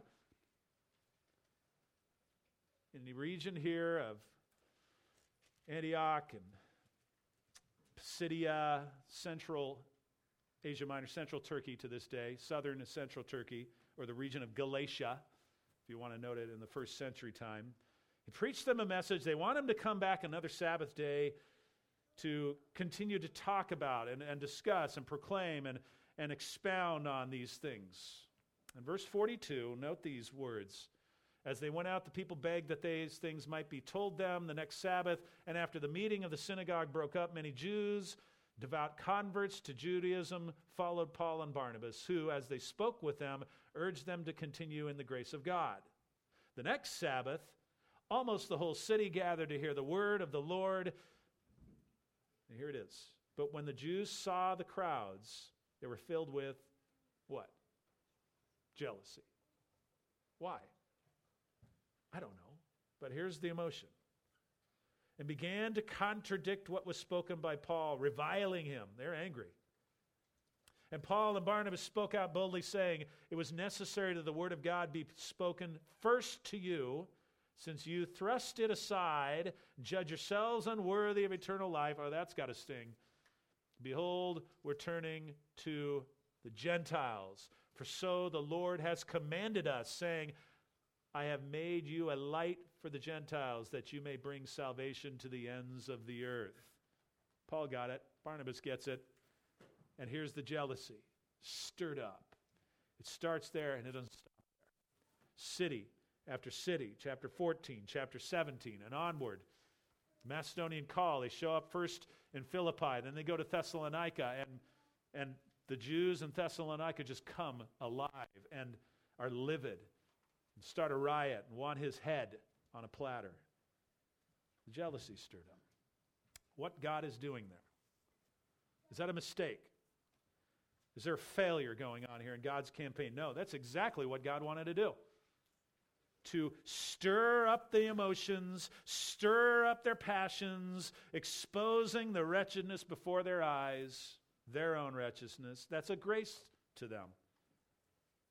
in the region here of Antioch and Pisidia, central Asia Minor, central Turkey to this day, southern and central Turkey, or the region of Galatia, if you want to note it in the first century time. He preached them a message. They want him to come back another Sabbath day to continue to talk about and discuss and proclaim and expound on these things. In verse 42, note these words. As they went out, the people begged that these things might be told them the next Sabbath. And after the meeting of the synagogue broke up, many Jews, devout converts to Judaism, followed Paul and Barnabas, who, as they spoke with them, urged them to continue in the grace of God. The next Sabbath, almost the whole city gathered to hear the word of the Lord. And here it is. But when the Jews saw the crowds, they were filled with what? Jealousy. Why? I don't know. But here's the emotion. And began to contradict what was spoken by Paul, reviling him. They're angry. And Paul and Barnabas spoke out boldly, saying, it was necessary that the word of God be spoken first to you, since you thrust it aside, judge yourselves unworthy of eternal life. Oh, that's got to sting. Behold, we're turning to the Gentiles. For so the Lord has commanded us, saying, I have made you a light for the Gentiles, that you may bring salvation to the ends of the earth. Paul got it. Barnabas gets it. And here's the jealousy, stirred up. It starts there and it doesn't stop there. City after city, chapter 14, chapter 17, and onward. Macedonian call. They show up first in Philippi, then they go to Thessalonica, and the Jews in Thessalonica just come alive and are livid and start a riot and want his head on a platter. The jealousy stirred up. What God is doing there? Is that a mistake? Is there a failure going on here in God's campaign? No, that's exactly what God wanted to do. To stir up the emotions, stir up their passions, exposing the wretchedness before their eyes, their own wretchedness. That's a grace to them.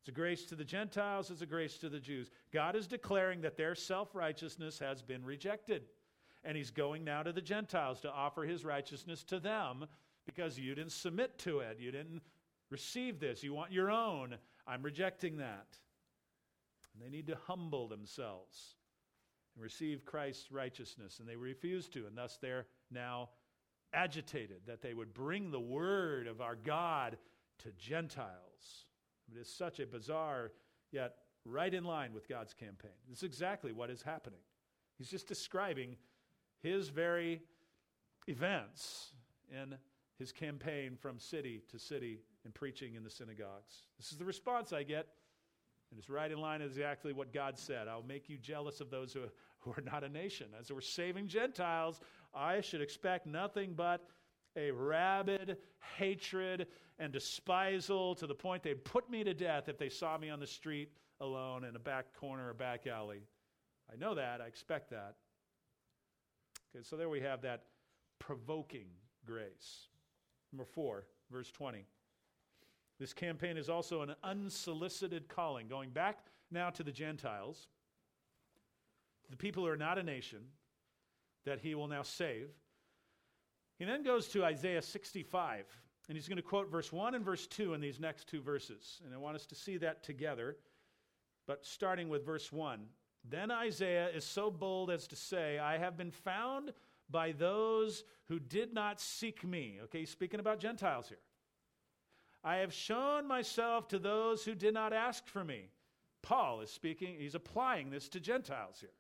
It's a grace to the Gentiles, it's a grace to the Jews. God is declaring that their self-righteousness has been rejected. And he's going now to the Gentiles to offer his righteousness to them because you didn't submit to it. You didn't receive this. You want your own. I'm rejecting that. And they need to humble themselves and receive Christ's righteousness. And they refuse to. And thus they're now agitated that they would bring the word of our God to Gentiles. It is such a bizarre, yet right in line with God's campaign. This is exactly what is happening. He's just describing his very events in his campaign from city to city and preaching in the synagogues. This is the response I get, and it's right in line with exactly what God said. I'll make you jealous of those who are not a nation. As we're saving Gentiles, I should expect nothing but a rabid hatred and despisal to the point they'd put me to death if they saw me on the street alone in a back corner or back alley. I know that. I expect that. Okay, so there we have that provoking grace. Number 4, verse 20. This campaign is also an unsolicited calling. Going back now to the Gentiles, the people who are not a nation, that he will now save. He then goes to Isaiah 65, and he's going to quote verse 1 and verse 2 in these next two verses. And I want us to see that together, but starting with verse 1. Then Isaiah is so bold as to say, I have been found by those who did not seek me. Okay, he's speaking about Gentiles here. I have shown myself to those who did not ask for me. Paul is speaking, he's applying this to Gentiles here.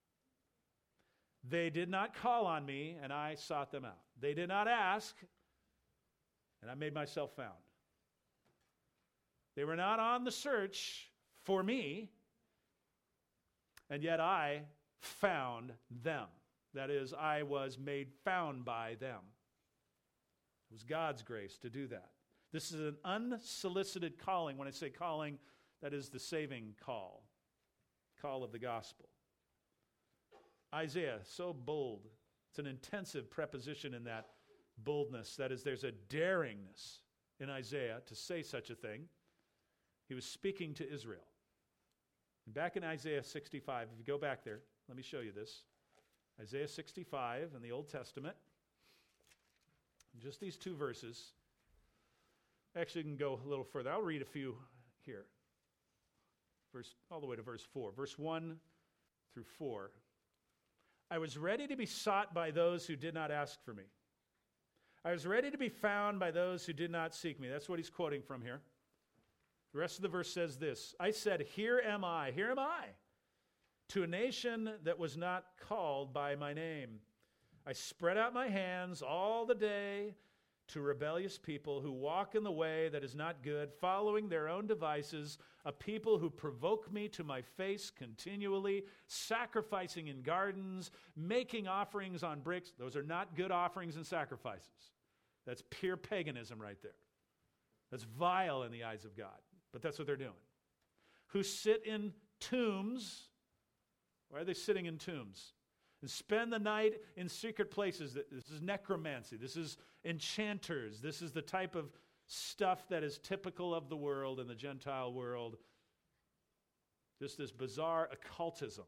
They did not call on me, and I sought them out. They did not ask, and I made myself found. They were not on the search for me, and yet I found them. That is, I was made found by them. It was God's grace to do that. This is an unsolicited calling. When I say calling, that is the saving call of the gospel. Isaiah, so bold. It's an intensive preposition in that boldness. That is, there's a daringness in Isaiah to say such a thing. He was speaking to Israel. And back in Isaiah 65, if you go back there, let me show you this. Isaiah 65 in the Old Testament. Just these two verses. Actually, you can go a little further. I'll read a few here. All the way to verse 4. Verse 1 through 4. I was ready to be sought by those who did not ask for me. I was ready to be found by those who did not seek me. That's what he's quoting from here. The rest of the verse says this. I said, here am I, to a nation that was not called by my name. I spread out my hands all the day to rebellious people who walk in the way that is not good, following their own devices, a people who provoke me to my face continually, sacrificing in gardens, making offerings on bricks. Those are not good offerings and sacrifices. That's pure paganism right there. That's vile in the eyes of God, but that's what they're doing. Who sit in tombs. Why are they sitting in tombs? And spend the night in secret places. This is necromancy. This is enchanters. This is the type of stuff that is typical of the world and the Gentile world. Just this bizarre occultism.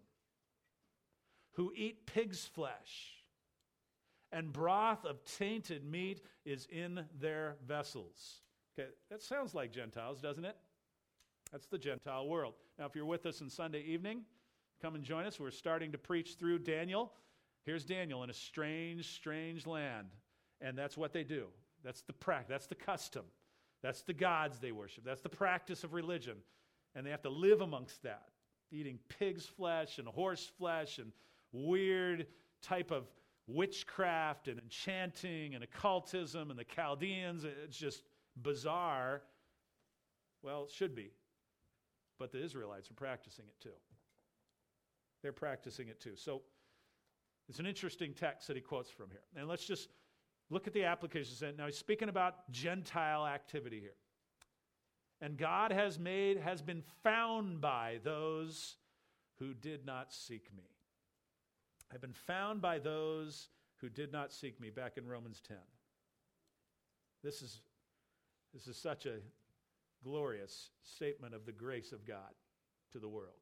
Who eat pig's flesh, and broth of tainted meat is in their vessels. Okay, that sounds like Gentiles, doesn't it? That's the Gentile world. Now, if you're with us on Sunday evening, come and join us. We're starting to preach through Daniel. Here's Daniel in a strange, strange land. And that's what they do. That's the practice. That's the custom. That's the gods they worship. That's the practice of religion. And they have to live amongst that, eating pig's flesh and horse flesh and weird type of witchcraft and enchanting and occultism and the Chaldeans. It's just bizarre. Well, it should be. But the Israelites are practicing it too. They're practicing it too. So it's an interesting text that he quotes from here. And let's just look at the applications. Now he's speaking about Gentile activity here. And God has been found by those who did not seek me. I've been found by those who did not seek me, back in Romans 10. This is such a glorious statement of the grace of God to the world.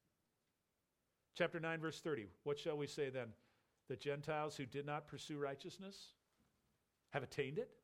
Chapter 9, verse 30. What shall we say then? The Gentiles who did not pursue righteousness have attained it?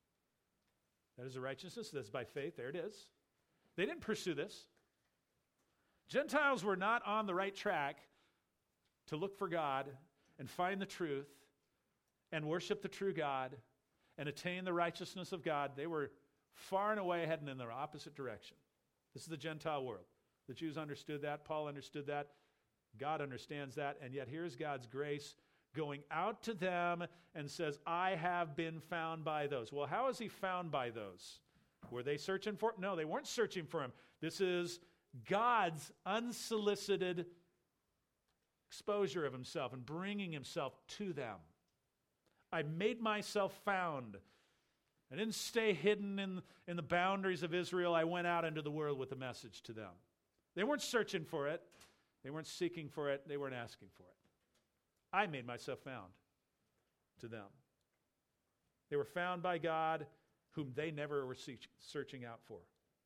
That is a righteousness that's by faith. There it is. They didn't pursue this. Gentiles were not on the right track to look for God and find the truth and worship the true God and attain the righteousness of God. They were far and away heading in the opposite direction. This is the Gentile world. The Jews understood that. Paul understood that. God understands that. And yet here's God's grace going out to them and says, I have been found by those. Well, how is he found by those? Were they searching for him? No, they weren't searching for him. This is God's unsolicited exposure of himself and bringing himself to them. I made myself found. I didn't stay hidden in the boundaries of Israel. I went out into the world with a message to them. They weren't searching for it. They weren't seeking for it. They weren't asking for it. I made myself found to them. They were found by God, whom they never were searching out for.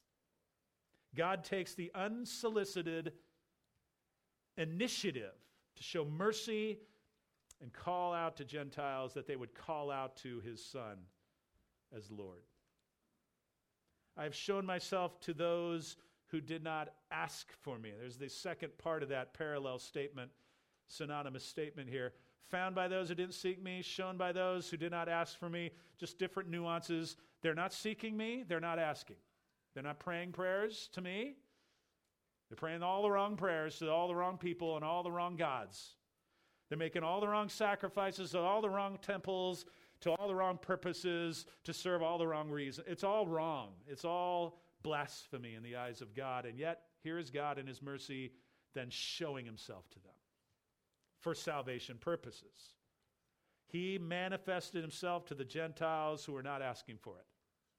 God takes the unsolicited initiative to show mercy and call out to Gentiles that they would call out to his Son as Lord. I have shown myself to those who did not ask for me. There's the second part of that parallel statement, synonymous statement here. Found by those who didn't seek me, shown by those who did not ask for me. Just different nuances. They're not seeking me, they're not asking. They're not praying prayers to me. They're praying all the wrong prayers to all the wrong people and all the wrong gods. They're making all the wrong sacrifices to all the wrong temples, to all the wrong purposes, to serve all the wrong reasons. It's all wrong. It's all blasphemy in the eyes of God. And yet, here is God in his mercy then showing himself to them for salvation purposes. He manifested himself to the Gentiles who were not asking for it.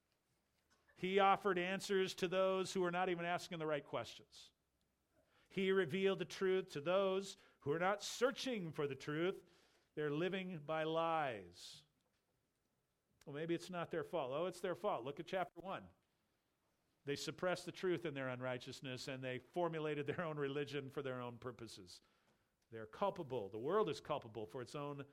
He offered answers to those who were not even asking the right questions. He revealed the truth to those who are not searching for the truth. They're living by lies. Well, maybe it's not their fault. Oh, it's their fault. Look at chapter 1. They suppressed the truth in their unrighteousness, and they formulated their own religion for their own purposes. They're culpable. The world is culpable for its own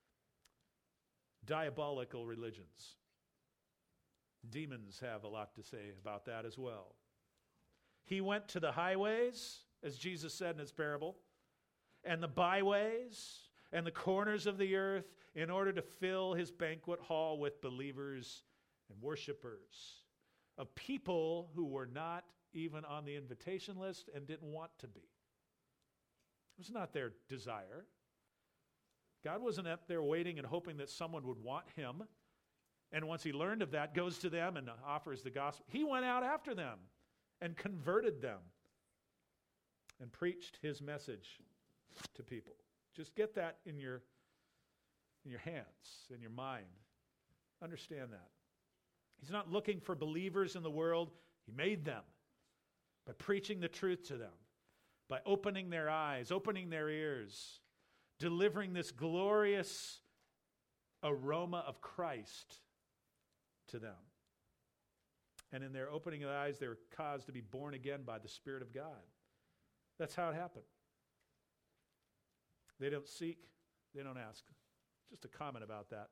diabolical religions. Demons have a lot to say about that as well. He went to the highways, as Jesus said in his parable, and the byways and the corners of the earth in order to fill his banquet hall with believers and worshipers, of people who were not even on the invitation list and didn't want to be. It was not their desire. God wasn't up there waiting and hoping that someone would want him. And once he learned of that, goes to them and offers the gospel. He went out after them and converted them and preached his message to people. Just get that in your hands, in your mind. Understand that. He's not looking for believers in the world. He made them by preaching the truth to them, by opening their eyes, opening their ears, delivering this glorious aroma of Christ to them. And in their opening of the eyes, they were caused to be born again by the Spirit of God. That's how it happened. They don't seek, they don't ask. Just a comment about that.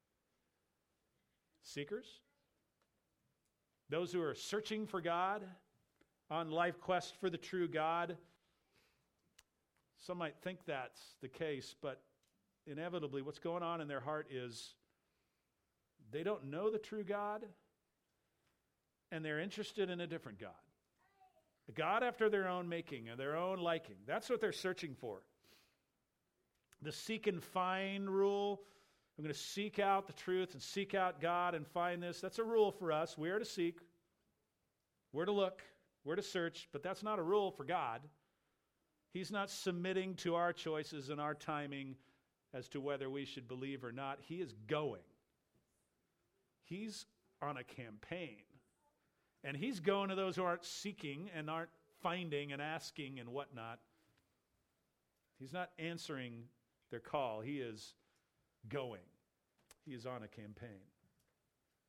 Seekers, those who are searching for God, on life quest for the true God. Some might think that's the case, but inevitably what's going on in their heart is they don't know the true God, and they're interested in a different God. A God after their own making and their own liking. That's what they're searching for. The seek and find rule. I'm going to seek out the truth and seek out God and find this. That's a rule for us. We are to seek. We're to look. We're to search. But that's not a rule for God. He's not submitting to our choices and our timing as to whether we should believe or not. He is going. He's on a campaign. And he's going to those who aren't seeking and aren't finding and asking and whatnot. He's not answering their call. He is going. He is on a campaign.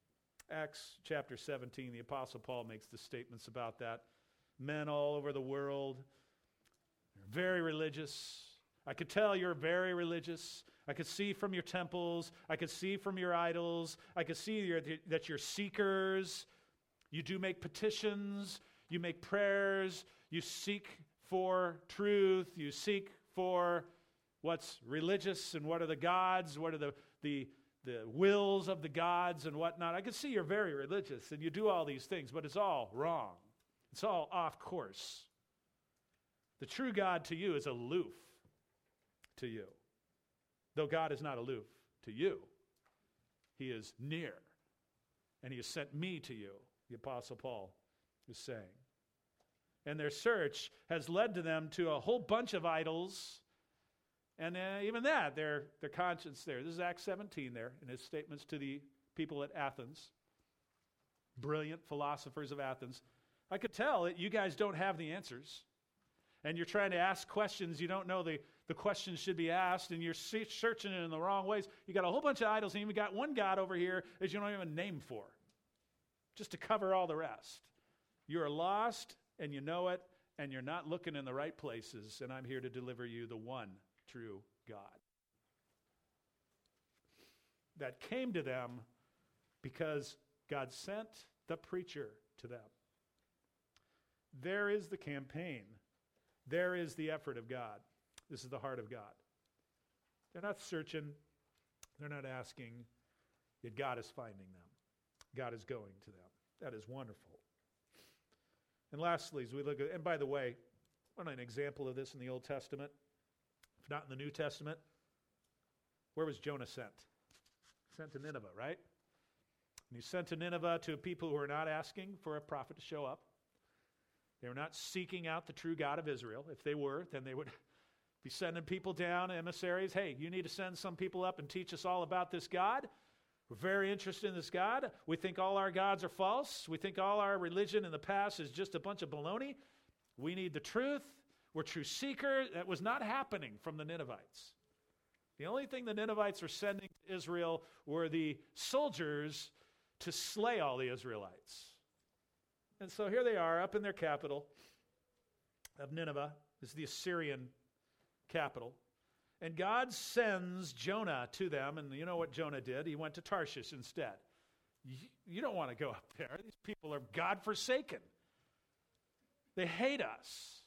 Acts chapter 17, the Apostle Paul makes the statements about that. Men all over the world, they're very religious. I could tell you're very religious. I could see from your temples. I could see from your idols. I could see that you're seekers. You do make petitions. You make prayers. You seek for truth. You seek for what's religious and what are the gods, what are the wills of the gods and whatnot. I can see you're very religious and you do all these things, but it's all wrong. It's all off course. The true God to you is aloof to you. Though God is not aloof to you, he is near. And he has sent me to you, the Apostle Paul is saying. And their search has led to them to a whole bunch of idols. And even that, their conscience there. This is Acts 17 there in his statements to the people at Athens. Brilliant philosophers of Athens. I could tell that you guys don't have the answers. And you're trying to ask questions you don't know the questions should be asked, and you're searching it in the wrong ways. You got a whole bunch of idols, and you got one God over here that you don't even name for, just to cover all the rest. You're lost, and you know it, and you're not looking in the right places, and I'm here to deliver you the one true God. That came to them because God sent the preacher to them. There is the campaign. There is the effort of God. This is the heart of God. They're not searching. They're not asking. Yet God is finding them. God is going to them. That is wonderful. And lastly, as we look at, and by the way, what an example of this in the Old Testament, if not in the New Testament, where was Jonah sent? Sent to Nineveh, right? And he sent to Nineveh to people who were not asking for a prophet to show up. They were not seeking out the true God of Israel. If they were, then they would be sending people down, emissaries. Hey, you need to send some people up and teach us all about this God. We're very interested in this God. We think all our gods are false. We think all our religion in the past is just a bunch of baloney. We need the truth. We're true seekers. That was not happening from the Ninevites. The only thing the Ninevites were sending to Israel were the soldiers to slay all the Israelites. And so here they are up in their capital of Nineveh. This is the Assyrian capital. And God sends Jonah to them, and you know what Jonah did? He went to Tarshish instead. You don't want to go up there. These people are God-forsaken. They hate us.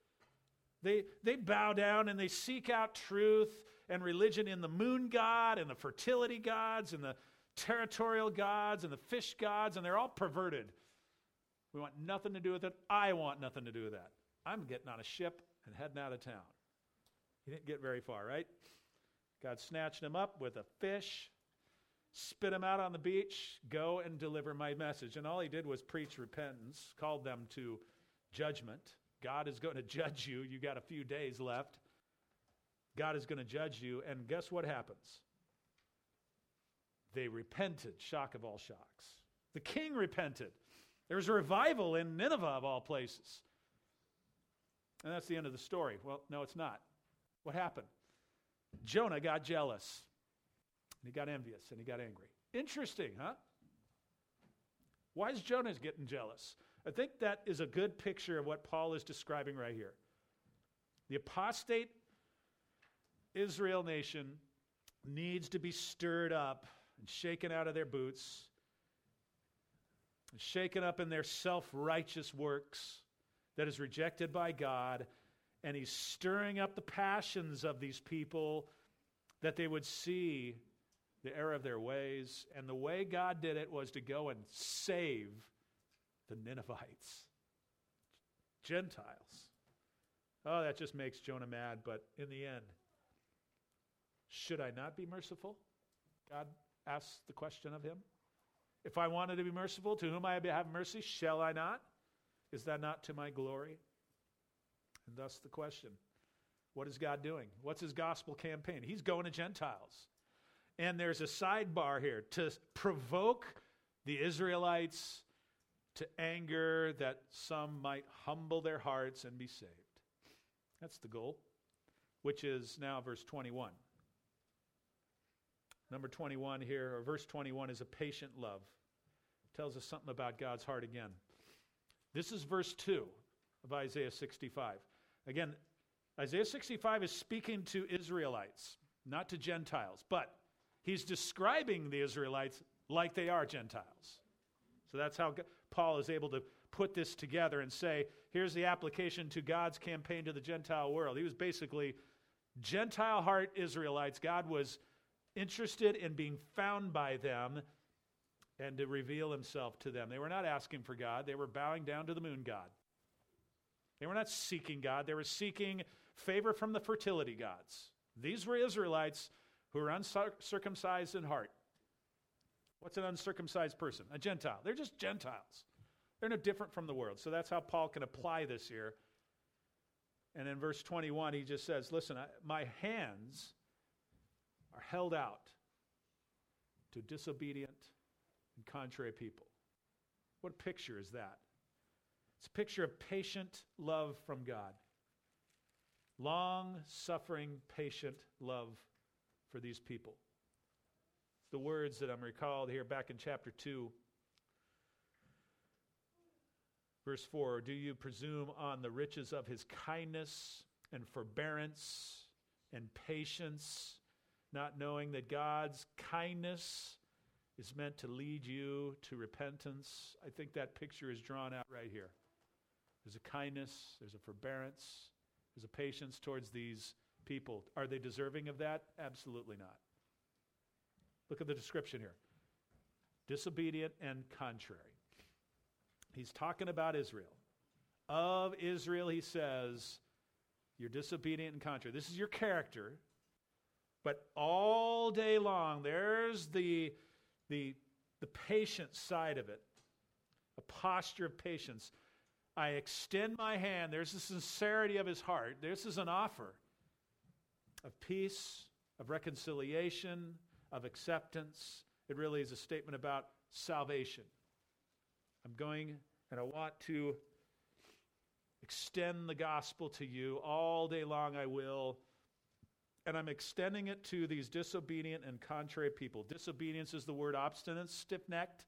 They bow down and they seek out truth and religion in the moon god and the fertility gods and the territorial gods and the fish gods, and they're all perverted. We want nothing to do with it. I want nothing to do with that. I'm getting on a ship and heading out of town. He didn't get very far, right? God snatched him up with a fish, spit him out on the beach, go and deliver my message. And all he did was preach repentance, called them to judgment. God is going to judge you. You got a few days left. God is going to judge you. And guess what happens? They repented, shock of all shocks. The king repented. There was a revival in Nineveh, of all places. And that's the end of the story. Well, no, it's not. What happened? Jonah got jealous. And he got envious, and he got angry. Interesting, huh? Why is Jonah getting jealous? I think that is a good picture of what Paul is describing right here. The apostate Israel nation needs to be stirred up and shaken out of their boots, and shaken up in their self-righteous works that is rejected by God, and he's stirring up the passions of these people that they would see the error of their ways. And the way God did it was to go and save the Ninevites, Gentiles. Oh, that just makes Jonah mad, but in the end, should I not be merciful? God asks the question of him. If I wanted to be merciful, to whom I have mercy, shall I not? Is that not to my glory? And thus the question, what is God doing? What's his gospel campaign? He's going to Gentiles. And there's a sidebar here to provoke the Israelites to anger, that some might humble their hearts and be saved. That's the goal, which is now verse 21. Number 21 here, or verse 21, is a patient love. tells us something about God's heart again. This is verse 2 of Isaiah 65. Again, Isaiah 65 is speaking to Israelites, not to Gentiles, but he's describing the Israelites like they are Gentiles. So that's how Paul is able to put this together and say, here's the application to God's campaign to the Gentile world. He was basically Gentile heart Israelites. God was interested in being found by them and to reveal himself to them. They were not asking for God. They were bowing down to the moon god. They were not seeking God. They were seeking favor from the fertility gods. These were Israelites who were uncircumcised in heart. What's an uncircumcised person? A Gentile. They're just Gentiles. They're no different from the world. So that's how Paul can apply this here. And in verse 21, he just says, listen, my hands are held out to disobedient and contrary people. What a picture is that? It's a picture of patient love from God. Long-suffering, patient love for these people. The words that I'm recalled here back in chapter 2, verse 4, do you presume on the riches of his kindness and forbearance and patience, not knowing that God's kindness is meant to lead you to repentance? I think that picture is drawn out right here. There's a kindness, there's a forbearance, there's a patience towards these people. Are they deserving of that? Absolutely not. Look at the description here. Disobedient and contrary. He's talking about Israel. Of Israel, he says, you're disobedient and contrary. This is your character. But all day long, there's the patient side of it. A posture of patience. I extend my hand. There's the sincerity of his heart. This is an offer of peace, of reconciliation, of acceptance. It really is a statement about salvation. I'm going and I want to extend the gospel to you. All day long I will. And I'm extending it to these disobedient and contrary people. Disobedience is the word obstinate, stiff-necked.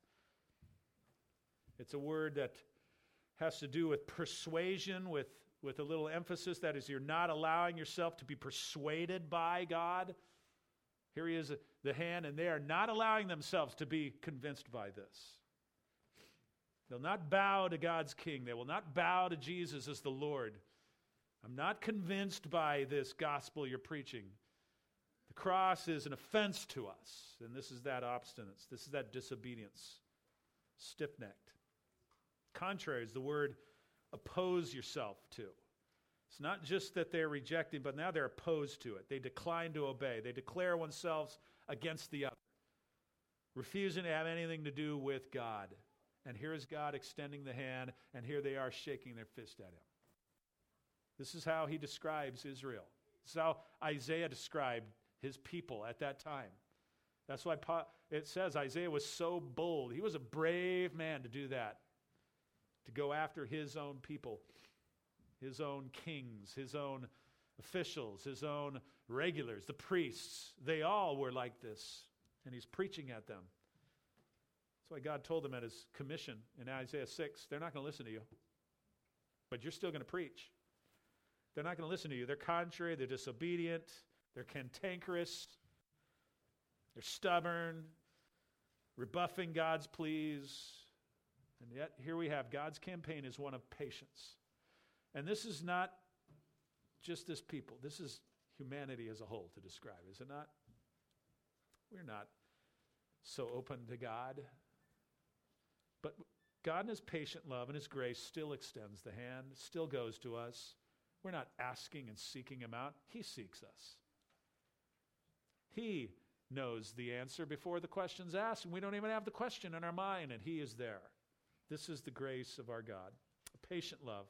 It's a word that has to do with persuasion, with a little emphasis. That is, you're not allowing yourself to be persuaded by God. Here he is, the hand, and they are not allowing themselves to be convinced by this. They'll not bow to God's king. They will not bow to Jesus as the Lord. I'm not convinced by this gospel you're preaching. The cross is an offense to us, and this is that obstinance. This is that disobedience. Stiff-necked. Contrary is the word oppose yourself to. It's not just that they're rejecting, but now they're opposed to it. They decline to obey. They declare oneself against the other, refusing to have anything to do with God. And here is God extending the hand, and here they are shaking their fist at him. This is how he describes Israel. This is how Isaiah described his people at that time. That's why it says Isaiah was so bold. He was a brave man to do that, to go after his own people, his own kings, his own officials, his own regulars, the priests. They all were like this, and he's preaching at them. That's why God told them at his commission in Isaiah 6, they're not going to listen to you, but you're still going to preach. They're not going to listen to you. They're contrary, they're disobedient, they're cantankerous, they're stubborn, rebuffing God's pleas. And yet here we have God's campaign is one of patience. And this is not just this people. This is humanity as a whole to describe, is it not? We're not so open to God. But God in his patient love and his grace still extends the hand, still goes to us. We're not asking and seeking him out. He seeks us. He knows the answer before the question's asked, and we don't even have the question in our mind, and he is there. This is the grace of our God, a patient love.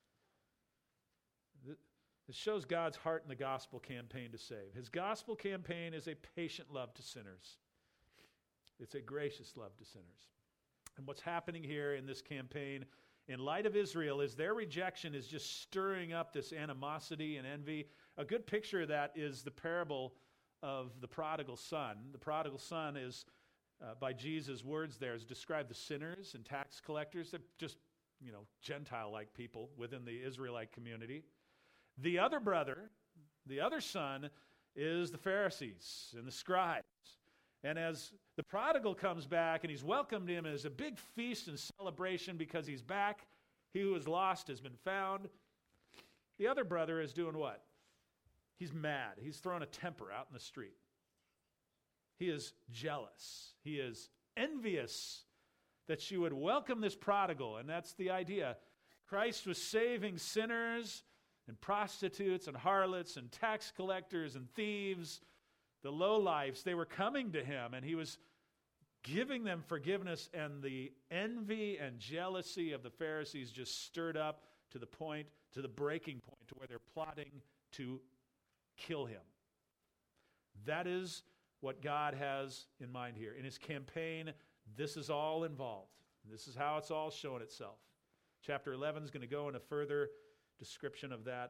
It shows God's heart in the gospel campaign to save. His gospel campaign is a patient love to sinners. It's a gracious love to sinners. And what's happening here in this campaign, in light of Israel, is their rejection is just stirring up this animosity and envy. A good picture of that is the parable of the prodigal son. The prodigal son is by Jesus' words there is describe the sinners and tax collectors. They're just, Gentile-like people within the Israelite community. The other brother, the other son, is the Pharisees and the scribes. And as the prodigal comes back and he's welcomed him as a big feast and celebration because he's back, he who was lost has been found. The other brother is doing what? He's mad. He's throwing a temper out in the street. He is jealous. He is envious that she would welcome this prodigal. And that's the idea. Christ was saving sinners and prostitutes and harlots and tax collectors and thieves, the lowlifes. They were coming to him, and he was giving them forgiveness, and the envy and jealousy of the Pharisees just stirred up to the breaking point, to where they're plotting to kill him. That is what God has in mind here. In his campaign, this is all involved. This is how it's all showing itself. Chapter 11 is going to go into further description of that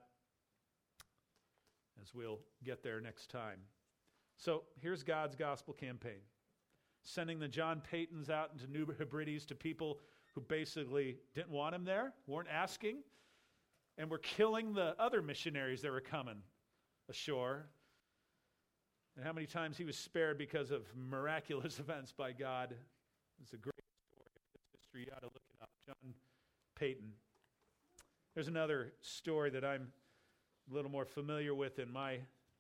as we'll get there next time. So here's God's gospel campaign. Sending the John Paytons out into New Hebrides to people who basically didn't want him there, weren't asking, and were killing the other missionaries that were coming ashore. And how many times he was spared because of miraculous events by God. It's a great story of this history. You ought to look it up. John Payton. There's another story that I'm a little more familiar with in my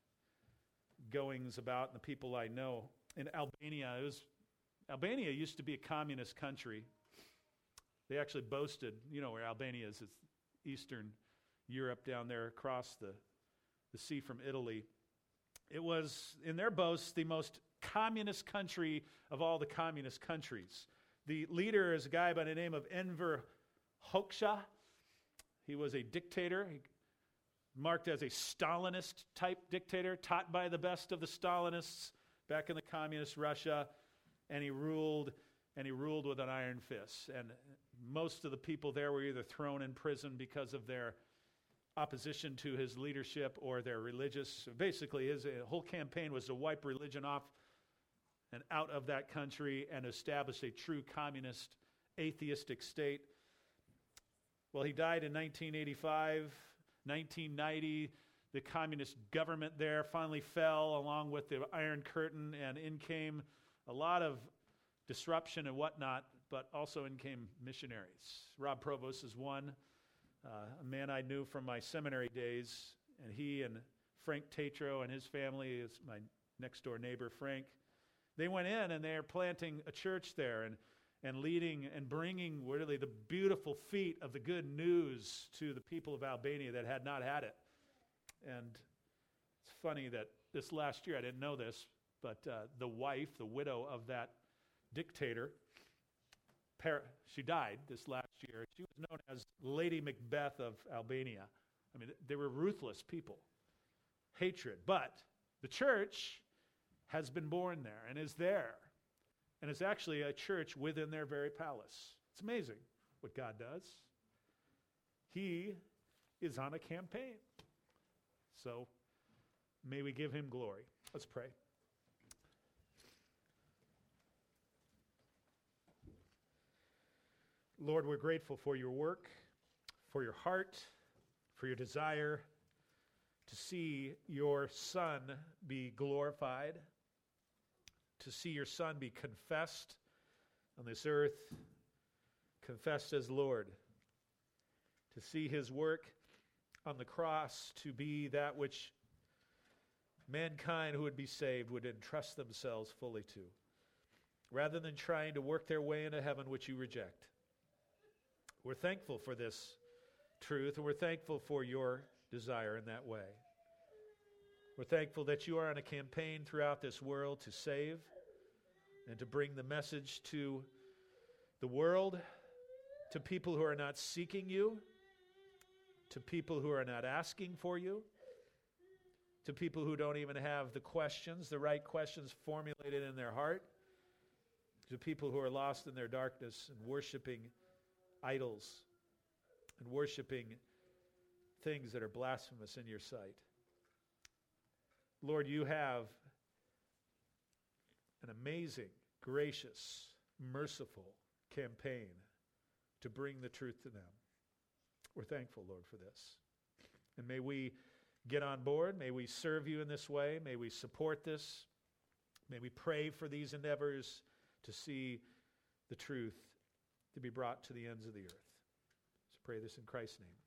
goings about and the people I know. In Albania, Albania used to be a communist country. They actually boasted, where Albania is, it's Eastern Europe down there across the sea from Italy. It was, in their boasts, the most communist country of all the communist countries. The leader is a guy by the name of Enver Hoxha. He was a dictator, marked as a Stalinist-type dictator, taught by the best of the Stalinists back in the communist Russia, and he ruled with an iron fist. And most of the people there were either thrown in prison because of their opposition to his leadership or their religious. Basically, his whole campaign was to wipe religion off and out of that country and establish a true communist, atheistic state. Well, he died in 1985. 1990, the communist government there finally fell along with the Iron Curtain, and in came a lot of disruption and whatnot, but also in came missionaries. Rob Provost is one, a man I knew from my seminary days, and he and Frank Tatro and his family, is my next-door neighbor, Frank. They went in and they're planting a church there and leading and bringing really the beautiful feet of the good news to the people of Albania that had not had it. And it's funny that this last year, I didn't know this, but the wife, the widow of that dictator, she died this last year. She was known as Lady Macbeth of Albania. I mean, they were ruthless people. Hatred. But the church has been born there and is there. And it's actually a church within their very palace. It's amazing what God does. He is on a campaign. So may we give him glory. Let's pray. Lord, we're grateful for your work, for your heart, for your desire to see your Son be glorified, to see your Son be confessed on this earth, confessed as Lord, to see his work on the cross to be that which mankind who would be saved would entrust themselves fully to, rather than trying to work their way into heaven, which you reject. We're thankful for this truth, and we're thankful for your desire in that way. We're thankful that you are on a campaign throughout this world to save and to bring the message to the world, to people who are not seeking you, to people who are not asking for you, to people who don't even have the right questions formulated in their heart, to people who are lost in their darkness and worshiping idols and worshiping things that are blasphemous in your sight. Lord, you have an amazing gracious, merciful campaign to bring the truth to them. We're thankful, Lord, for this. And may we get on board. May we serve you in this way. May we support this. May we pray for these endeavors to see the truth to be brought to the ends of the earth. So pray this in Christ's name.